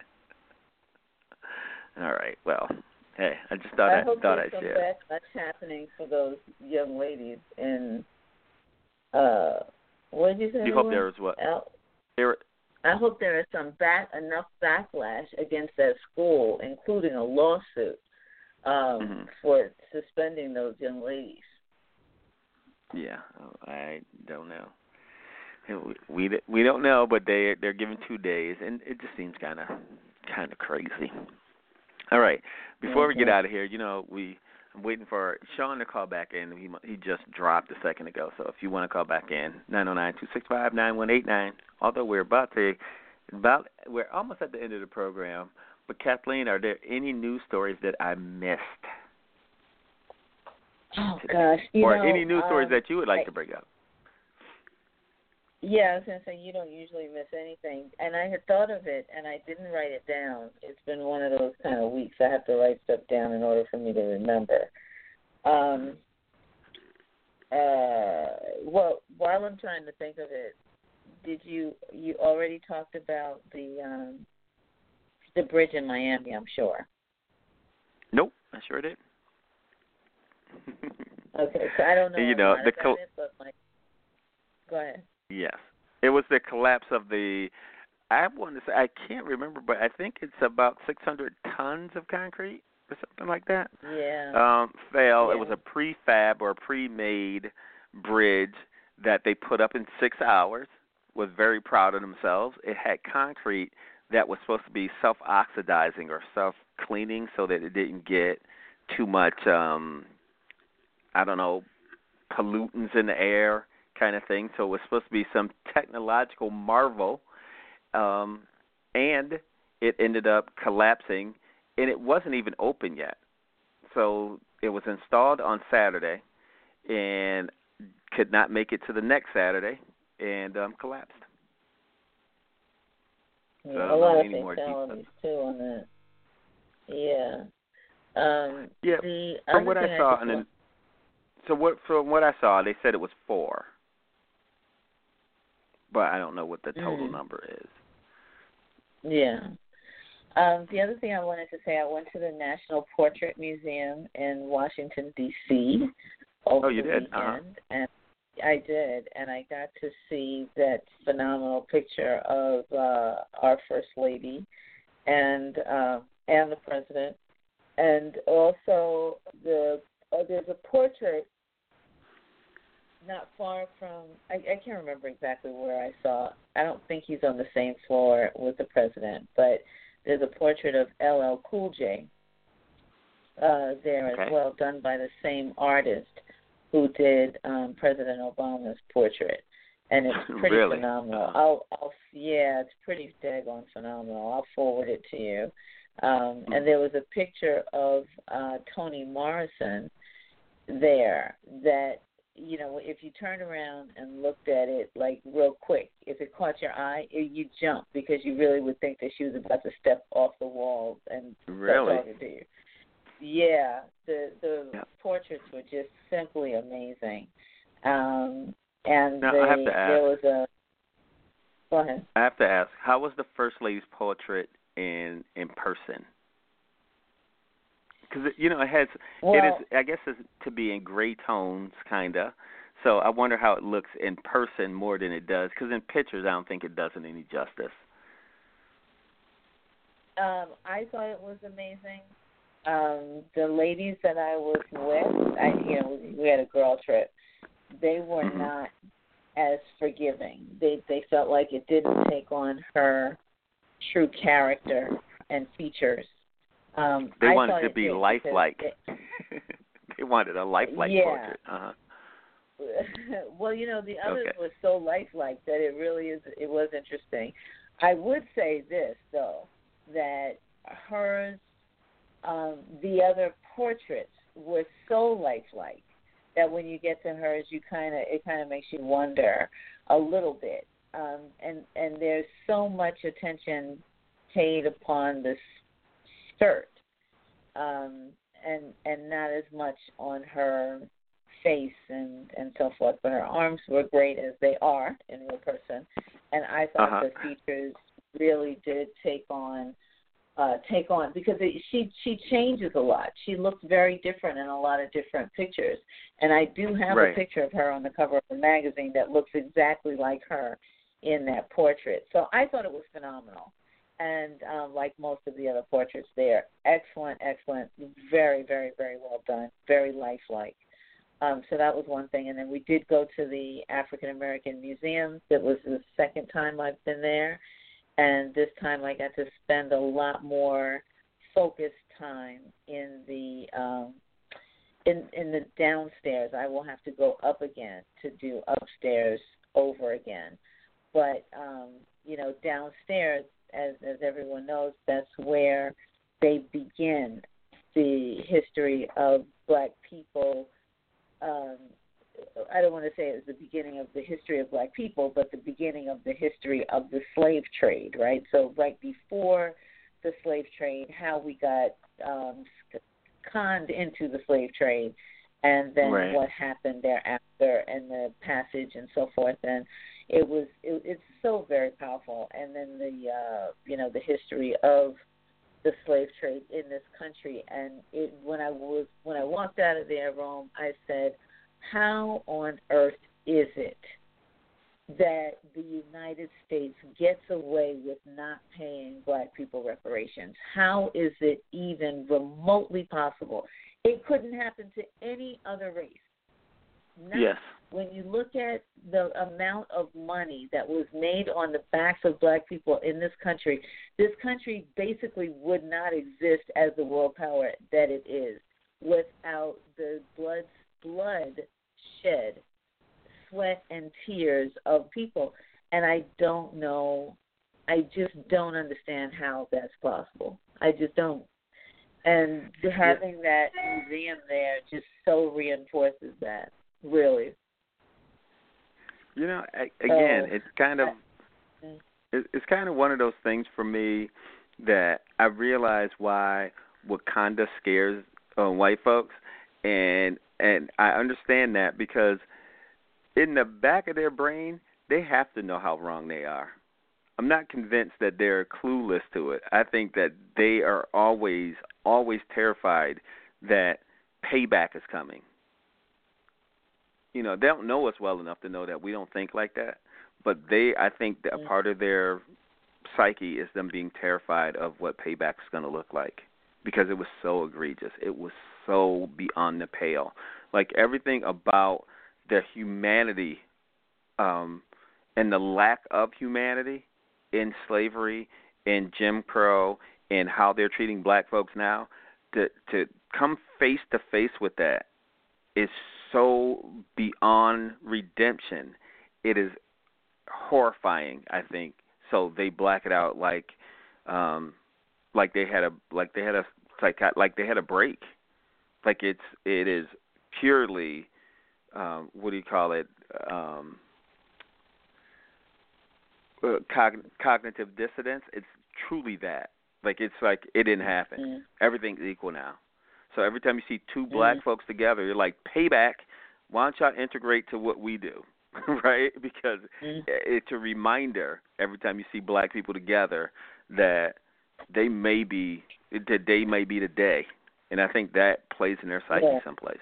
All right. Well, hey, I just thought I, I, hope thought there's I'd some share. backlash happening for those young ladies. And uh, what did you say? You hope there was what? Al- there. I hope there is some back enough backlash against that school, including a lawsuit um, mm-hmm. for suspending those young ladies. Yeah, I don't know. We we, we don't know, but they they're given two days, and it just seems kind of kind of crazy. All right, before okay. we get out of here, you know, we I'm waiting for Sean to call back in. He he just dropped a second ago, so if you want to call back in, nine oh nine, two six five, nine one eight nine. Although we're about to about we're almost at the end of the program, but Kathleen, are there any news stories that I missed? Oh gosh, you or know, any news stories um, that you would like I, to bring up? Yeah, I was going to say you don't usually miss anything. And I had thought of it, and I didn't write it down. It's been one of those kind of weeks. I have to write stuff down in order for me to remember. Um, uh, well, while I'm trying to think of it, did you you already talked about the um, the bridge in Miami, I'm sure. Nope, I sure did. Okay, so I don't know. You a know, lot the about co- it, but my, go ahead. Yes. It was the collapse of the, I want to say, I can't remember, but I think it's about six hundred tons of concrete or something like that. Yeah. Um, fell. Yeah. It was a prefab or pre-made bridge that they put up in six hours, was very proud of themselves. It had concrete that was supposed to be self-oxidizing or self-cleaning so that it didn't get too much, um, I don't know, pollutants in the air kind of thing. So it was supposed to be some technological marvel, um, and it ended up collapsing, and it wasn't even open yet. So it was installed on Saturday and could not make it to the next Saturday and um, collapsed. Yeah, so I a don't lot know of any more fatalities details. too on that. Yeah. Um, Yeah, the from other what thing I saw, just and then, want- so what from what I saw, they said it was four, but I don't know what the total Mm. number is. Yeah. Um, the other thing I wanted to say, I went to the National Portrait Museum in Washington, D C over Oh, you the did? weekend, Uh-huh. and I did, and I got to see that phenomenal picture of uh, our First Lady and uh, and the President, and also the uh, there's a portrait not far from, I, I can't remember exactly where I saw. I don't think he's on the same floor with the President, but there's a portrait of L L Cool J uh, there Okay. as well, done by the same artist who did um, President Obama's portrait, and it's pretty Really? phenomenal. Uh-huh. I'll, I'll, yeah, it's pretty daggone phenomenal. I'll forward it to you. Um, Hmm. And there was a picture of uh, Toni Morrison there that, you know, if you turned around and looked at it like real quick, if it caught your eye, it, you jump because you really would think that she was about to step off the wall and Really? start talking to you. Yeah, the the Yeah. portraits were just simply amazing. Um, and Now, they, I have to ask. there was a. Go ahead. I have to ask, how was the First Lady's portrait in in person? Because you know it has Well, it is I guess it's to be in gray tones, kinda. So I wonder how it looks in person more than it does. Because in pictures, I don't think it does it any justice. Um, I thought it was amazing. Um, the ladies that I was with, I you know, we had a girl trip. They were Mhm. not as forgiving. They they felt like it didn't take on her true character and features. Um, They I wanted thought to it be did lifelike. because They wanted a lifelike Yeah. portrait. Uh-huh. it- well, you know, the others Okay. were so lifelike that it really is. It was interesting. I would say this though, that hers, um, the other portraits were so lifelike that when you get to hers, you kind of it kind of makes you wonder a little bit. Um, and and there's so much attention paid upon this skirt, um, and and not as much on her face and and so forth. But her arms were great as they are in real person, and I thought Uh-huh. the features really did take on. Uh, take on because it, she she changes a lot. She looks very different in a lot of different pictures, and I do have Right. a picture of her on the cover of the magazine that looks exactly like her in that portrait. So I thought it was phenomenal, and um, like most of the other portraits there, excellent, excellent, very, very, very well done, very lifelike. Um, so that was one thing, and then we did go to the African American Museum. It was the second time I've been there. And this time I got to spend a lot more focused time in the um, in in the downstairs. I will have to go up again to do upstairs over again. But um, you know, downstairs, as as everyone knows, that's where they begin the history of Black people. Um, I don't want to say it was the beginning of the history of Black people, but the beginning of the history of the slave trade, right? So right before the slave trade, how we got um, conned into the slave trade, and then Right. what happened thereafter, and the passage and so forth. And it was it, it's so very powerful. And then the uh, you know the history of the slave trade in this country. And it when I was when I walked out of there, Rome, I said, how on earth is it that the United States gets away with not paying Black people reparations? How is it even remotely possible? It couldn't happen to any other race. Not Yes. When you look at the amount of money that was made on the backs of Black people in this country, this country basically would not exist as the world power that it is without the blood blood shed, sweat and tears of people. And I don't know I just don't understand how that's possible. I just don't. And having that museum there just so reinforces that, really. You know, again, so, it's kind of it's kind of one of those things for me that I realize why Wakanda scares uh, white folks, and and I understand that because in the back of their brain, they have to know how wrong they are. I'm not convinced that they're clueless to it. I think that they are always, always terrified that payback is coming. You know, they don't know us well enough to know that we don't think like that, but they, I think that a part of their psyche is them being terrified of what payback is going to look like because it was so egregious. It was so beyond the pale. Like everything about the humanity um, and the lack of humanity in slavery, in Jim Crow, and how they're treating black folks now, to to come face to face with that is so beyond redemption. It is horrifying, I think. So they black it out like um like they had a like they had a like like they had a break. Like it's it is purely um what do you call it? Um Uh, cogn- cognitive dissonance. It's truly that. Like it's like it didn't happen. Mm. Everything's equal now. So every time you see two black mm. folks together, you're like, payback. Why don't y'all integrate to what we do, right? Because mm. it's a reminder every time you see black people together that they may be that day may be the day, and I think that plays in their psyche yeah. someplace.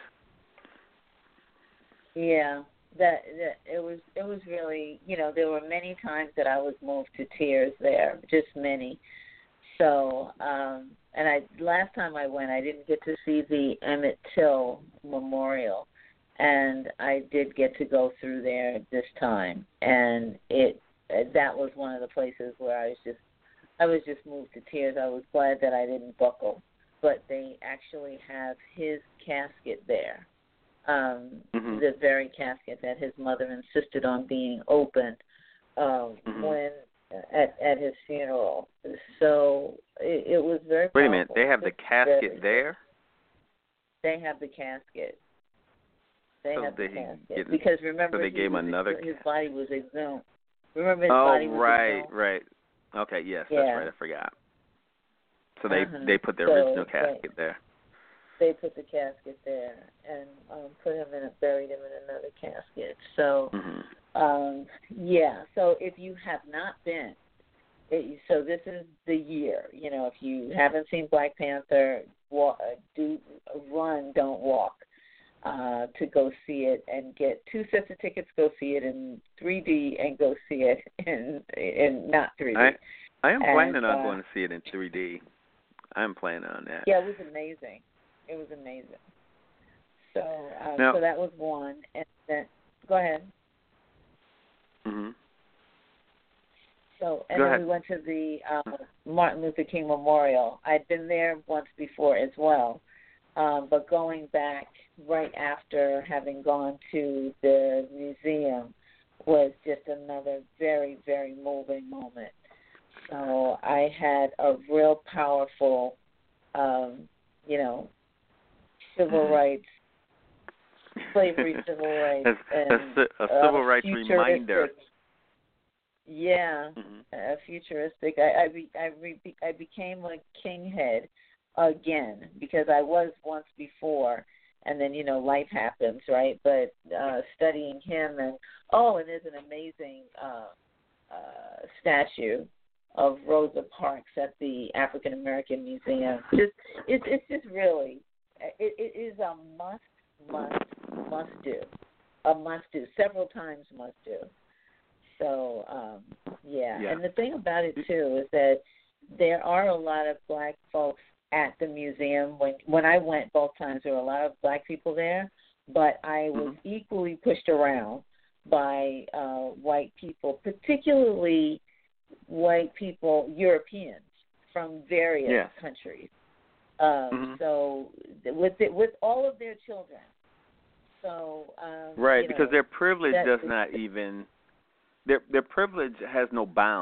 Yeah. That, that it was it was really, you know, there were many times that I was moved to tears there, just many. So, um, and I last time I went, I didn't get to see the Emmett Till Memorial, and I did get to go through there this time, and it that was one of the places where I was just I was just moved to tears. I was glad that I didn't buckle, but they actually have his casket there. Um, mm-hmm. The very casket that his mother insisted on being opened um, mm-hmm. when at at his funeral. So it, it was very. Wait powerful. a minute, they have the casket very, there. They have the casket. They so have they the casket get, because remember so they gave him was, another. His body was exhumed. Remember his oh, body was right, exhumed? right. Okay, yes, yeah. that's right. I forgot. So they uh-huh. they put the so original casket they, there. They put the casket there and um, put him in, a, buried him in another casket. So, mm-hmm. um, yeah. So if you have not been, it, so this is the year. You know, if you haven't seen Black Panther, walk, do run, don't walk, uh, to go see it and get two sets of tickets. Go see it in three D and go see it in in not three D. I, I am and, planning on uh, going to see it in three D. I'm planning on that. Yeah, it was amazing. It was amazing. So, um, now, so that was one. And then, go ahead. Mm-hmm. So, and go then ahead. we went to the uh, Martin Luther King Memorial. I'd been there once before as well, um, but going back right after having gone to the museum was just another very, very moving moment. So I had a real powerful, um, you know, civil rights, slavery, civil rights, a, and a, a civil uh, rights reminder. Yeah, mm-hmm. uh, futuristic. I I, be, I, re, I became a king head again because I was once before, and then you know life happens, right? But uh, studying him and oh, and there's an amazing uh, uh, statue of Rosa Parks at the African American Museum. Just it's it's just really. It, it is a must, must, must do. A must do. Several times must do. So, um, yeah. yeah. And the thing about it, too, is that there are a lot of black folks at the museum. When when I went both times, there were a lot of black people there, but I was mm-hmm. equally pushed around by uh, white people, particularly white people, Europeans from various yeah. countries. Um, mm-hmm. So with the, with all of their children, so um, right you know, because their privilege that, does not even their their privilege has no bounds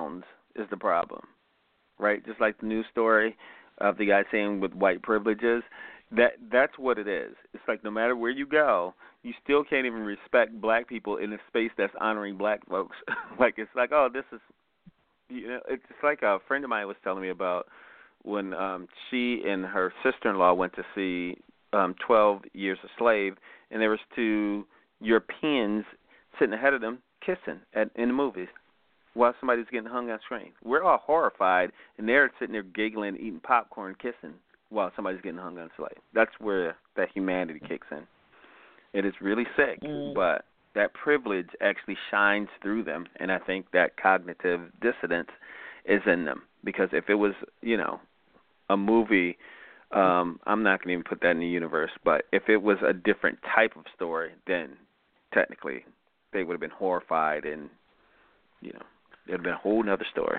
is the problem, right? Just like the news story of the guy saying with white privileges, that that's what it is. It's like no matter where you go, you still can't even respect black people in a space that's honoring black folks. Like it's like, oh, this is, you know, it's like a friend of mine was telling me about when um, she and her sister-in-law went to see um, twelve Years a Slave, and there was two Europeans sitting ahead of them kissing at, in the movies while somebody's getting hung on screen. We're all horrified, and they're sitting there giggling, eating popcorn, kissing while somebody's getting hung on a slave. That's where that humanity kicks in. It is really sick, mm. but that privilege actually shines through them, and I think that cognitive dissonance is in them. Because if it was, you know, a movie, um, I'm not going to even put that in the universe, but if it was a different type of story, then technically they would have been horrified and, you know, it would have been a whole other story.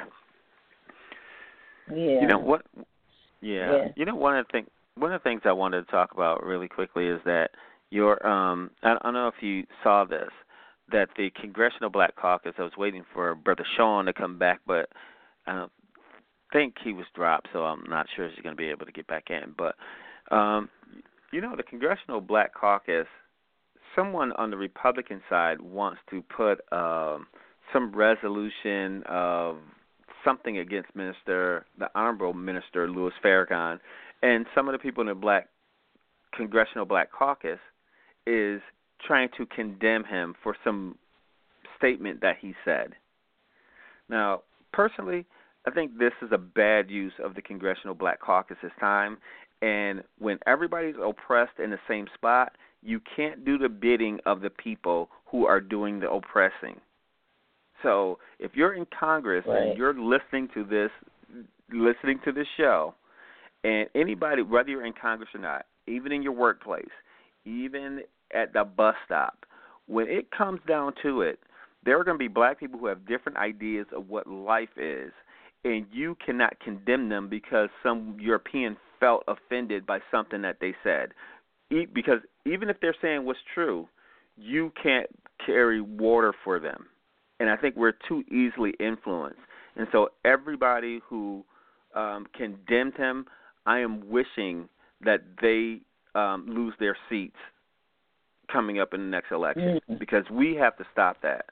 Yeah. You know what? Yeah. yeah. You know, one of the things one of the things I wanted to talk about really quickly is that your um I, I don't know if you saw this, that the Congressional Black Caucus, I was waiting for Brother Sean to come back, but I don't think he was dropped, so I'm not sure if he's going to be able to get back in. But um you know, the Congressional Black Caucus, someone on the Republican side wants to put um some resolution of something against Minister, the Honorable Minister Louis Farrakhan, and some of the people in the Black Congressional Black Caucus is trying to condemn him for some statement that he said. Now, personally, I think this is a bad use of the Congressional Black Caucus's time, and when everybody's oppressed in the same spot, you can't do the bidding of the people who are doing the oppressing. So if you're in Congress right. and you're listening to this, listening to this show, and anybody, whether you're in Congress or not, even in your workplace, even at the bus stop, when it comes down to it, there are going to be black people who have different ideas of what life is, and you cannot condemn them because some European felt offended by something that they said. Because even if they're saying what's true, you can't carry water for them. And I think we're too easily influenced. And so everybody who um, condemned him, I am wishing that they um, lose their seats coming up in the next election mm-hmm. because we have to stop that.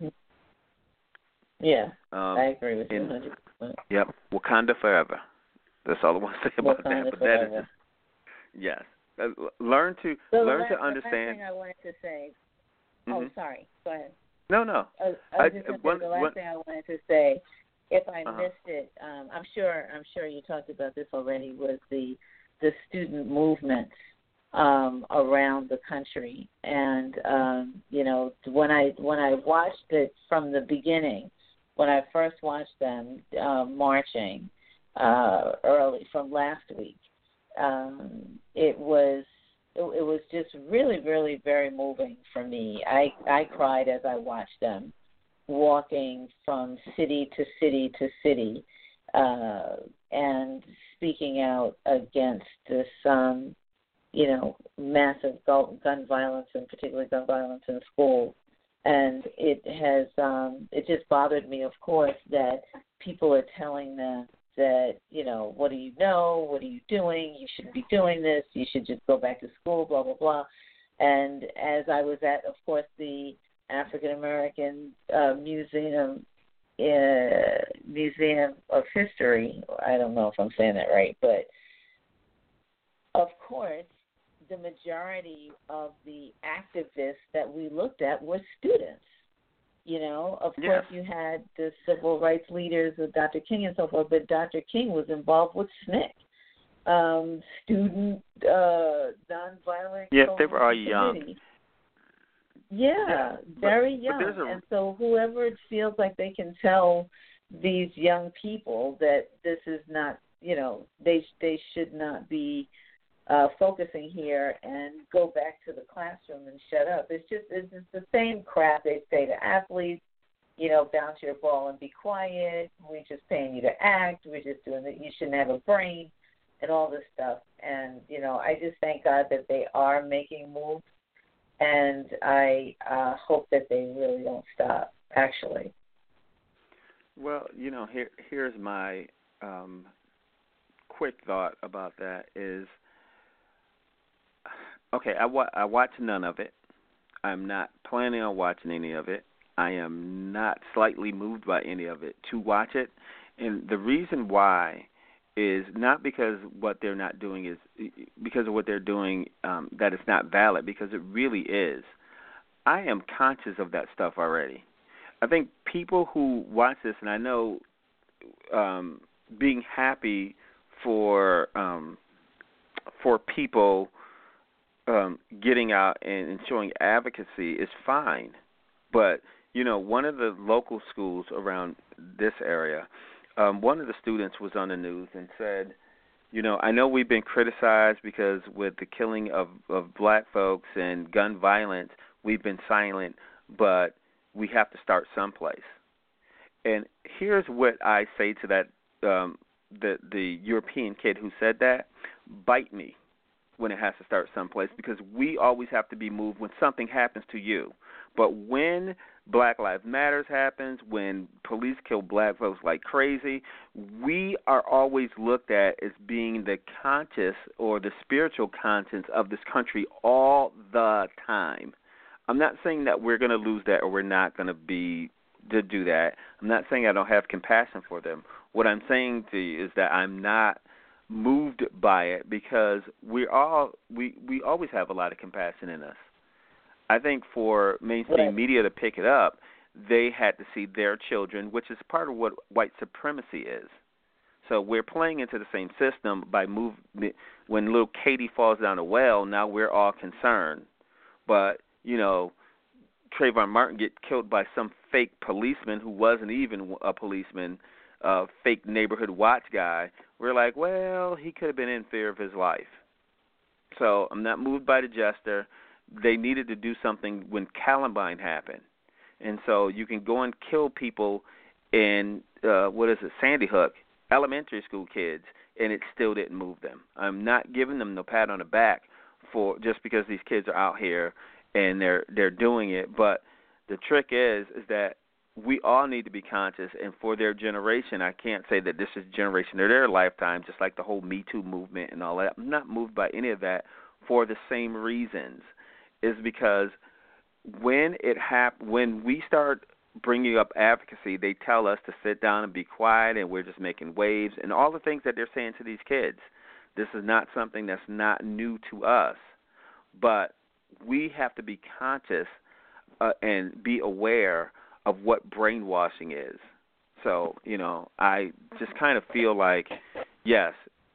Yeah, um, I agree with you and, one hundred percent. Yep, Wakanda forever. That's all I want to say about Wakanda that. But forever. that is just, yes. Uh, learn to so learn last, to understand. The last thing I wanted to say. Mm-hmm. Oh, sorry. Go ahead. No, no. I, I was I, just going to one, say the last one, thing I wanted to say, if I uh-huh. missed it, um, I'm sure I'm sure you talked about this already, was the the student movement um, around the country, and um, you know when I when I watched it from the beginning, when I first watched them uh, marching uh, early from last week, um, it was. It, it was just really, really very moving for me. I, I cried as I watched them walking from city to city to city uh, and speaking out against this, um, you know, massive gun violence, and particularly gun violence in schools. And it has, um, it just bothered me, of course, that people are telling them that, you know, what do you know? What are you doing? You shouldn't be doing this. You should just go back to school, blah, blah, blah. And as I was at, of course, the African American uh, Museum, uh, Museum of History, I don't know if I'm saying that right, but of course, the majority of the activists that we looked at were students. You know, of yes. course, you had the civil rights leaders with Doctor King and so forth, but Doctor King was involved with S N C C, um, student uh, nonviolent. Yes, they were all young. Yeah, yeah very but, young. But a... And so whoever feels like they can tell these young people that this is not, you know, they they should not be Uh, focusing here and go back to the classroom and shut up. It's just it's just the same crap they say to athletes, you know, bounce your ball and be quiet. We're just paying you to act. We're just doing that. You shouldn't have a brain and all this stuff. And, you know, I just thank God that they are making moves, and I uh, hope that they really don't stop, actually. Well, you know, here here's my um, quick thought about that is, okay, I, wa- I watched none of it. I'm not planning on watching any of it. I am not slightly moved by any of it to watch it. And the reason why is not because what they're not doing is, because of what they're doing, um, that it's not valid, because it really is. I am conscious of that stuff already. I think people who watch this, and I know um, being happy for um, for people um, getting out and showing advocacy is fine. But, you know, one of the local schools around this area, um, one of the students was on the news and said, you know, I know we've been criticized because with the killing of, of black folks and gun violence, we've been silent, but we have to start someplace. And here's what I say to that, um, the the European kid who said that: bite me when it has to start someplace, because we always have to be moved when something happens to you. But when Black Lives Matters happens, when police kill black folks like crazy, we are always looked at as being the conscious or the spiritual conscience of this country all the time. I'm not saying that we're going to lose that or we're not going to be to do that. I'm not saying I don't have compassion for them. What I'm saying to you is that I'm not moved by it, because we all we, we always have a lot of compassion in us. I think for mainstream right. media to pick it up, they had to see their children, which is part of what white supremacy is. So we're playing into the same system by move when little Katie falls down a well. Now we're all concerned, but you know, Trayvon Martin get killed by some fake policeman who wasn't even a policeman, uh, fake neighborhood watch guy. We're like, well, he could have been in fear of his life. So I'm not moved by the gesture. They needed to do something when Columbine happened. And so you can go and kill people in, uh, what is it, Sandy Hook, elementary school kids, and it still didn't move them. I'm not giving them no pat on the back for just because these kids are out here and they're they're doing it. But the trick is is that we all need to be conscious, and for their generation, I can't say that this is generation or their lifetime, just like the whole Me Too movement and all that. I'm not moved by any of that for the same reasons. Is because when it hap- when we start bringing up advocacy, they tell us to sit down and be quiet, and we're just making waves, and all the things that they're saying to these kids. This is not something that's not new to us, but we have to be conscious uh, and be aware of what brainwashing is. So, you know, I just kind of feel like, yes,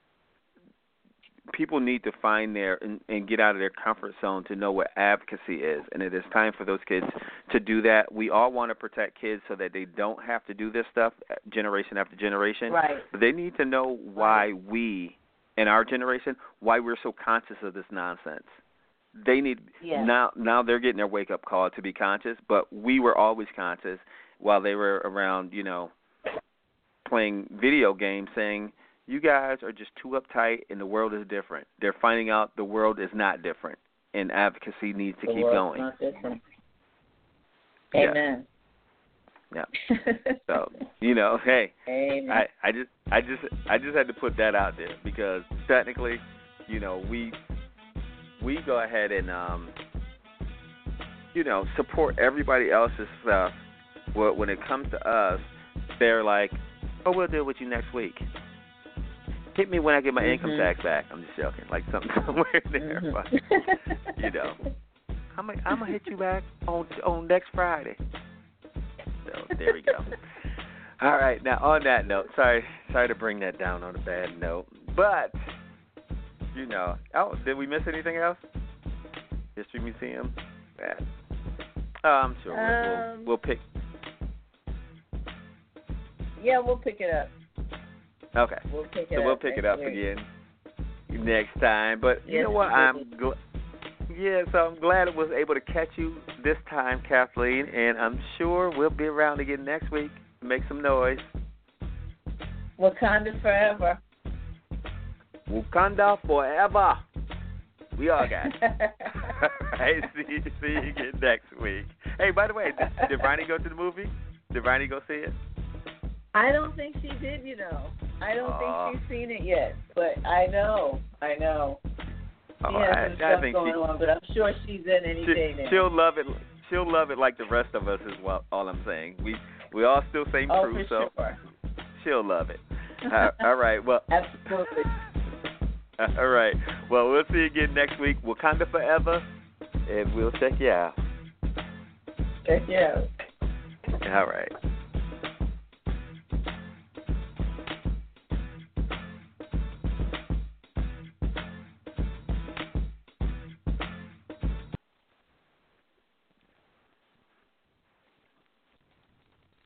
people need to find their and, and get out of their comfort zone to know what advocacy is, and it is time for those kids to do that. We all want to protect kids so that they don't have to do this stuff generation after generation. Right. But they need to know why right. we, in our generation, why we're so conscious of this nonsense. They need yeah. now. Now they're getting their wake up call to be conscious, but we were always conscious while they were around, you know, playing video games, saying, you guys are just too uptight and the world is different. They're finding out the world is not different, and advocacy needs to the keep world's going. Not different. Yeah. Amen. Yeah. So, you know, hey, Amen. I, I just I just I just had to put that out there, because technically, you know, we we go ahead and um you know, support everybody else's stuff. Well, when it comes to us, they're like, oh, we'll deal with you next week. Hit me when I get my mm-hmm. income tax back. I'm just joking, like something somewhere there. Mm-hmm. But, you know, I'm gonna I'm gonna hit you back on on next Friday. So there we go. All right, now on that note, sorry sorry to bring that down on a bad note, but you know, oh, did we miss anything else? History Museum. Yeah. Oh, I'm sure we'll, um, we'll we'll pick. Yeah, we'll pick it up. Okay. We'll pick it so up. we'll pick it up week. again next time. But you yes, know what? I'm gl- yeah. So I'm glad I was able to catch you this time, Kathleen, and I'm sure we'll be around again next week to make some noise. Wakanda forever. Wakanda forever. We all got it. All right. See you, see you again next week. Hey, by the way, did, did Ronnie go to the movie? Did Ronnie go see it? I don't think she did, you know. I don't Aw. think she's seen it yet, but I know, I know. She Oh, has I- some I stuff think going she- on, but I'm sure she's in any She, day now. she'll love it. She'll love it like the rest of us is what all I'm saying. We we all still same oh, crew, for so sure. she'll love it. uh, all right. Well. Absolutely. All right. Well, we'll see you again next week. Wakanda forever, and we'll check you out. Check you out. All right.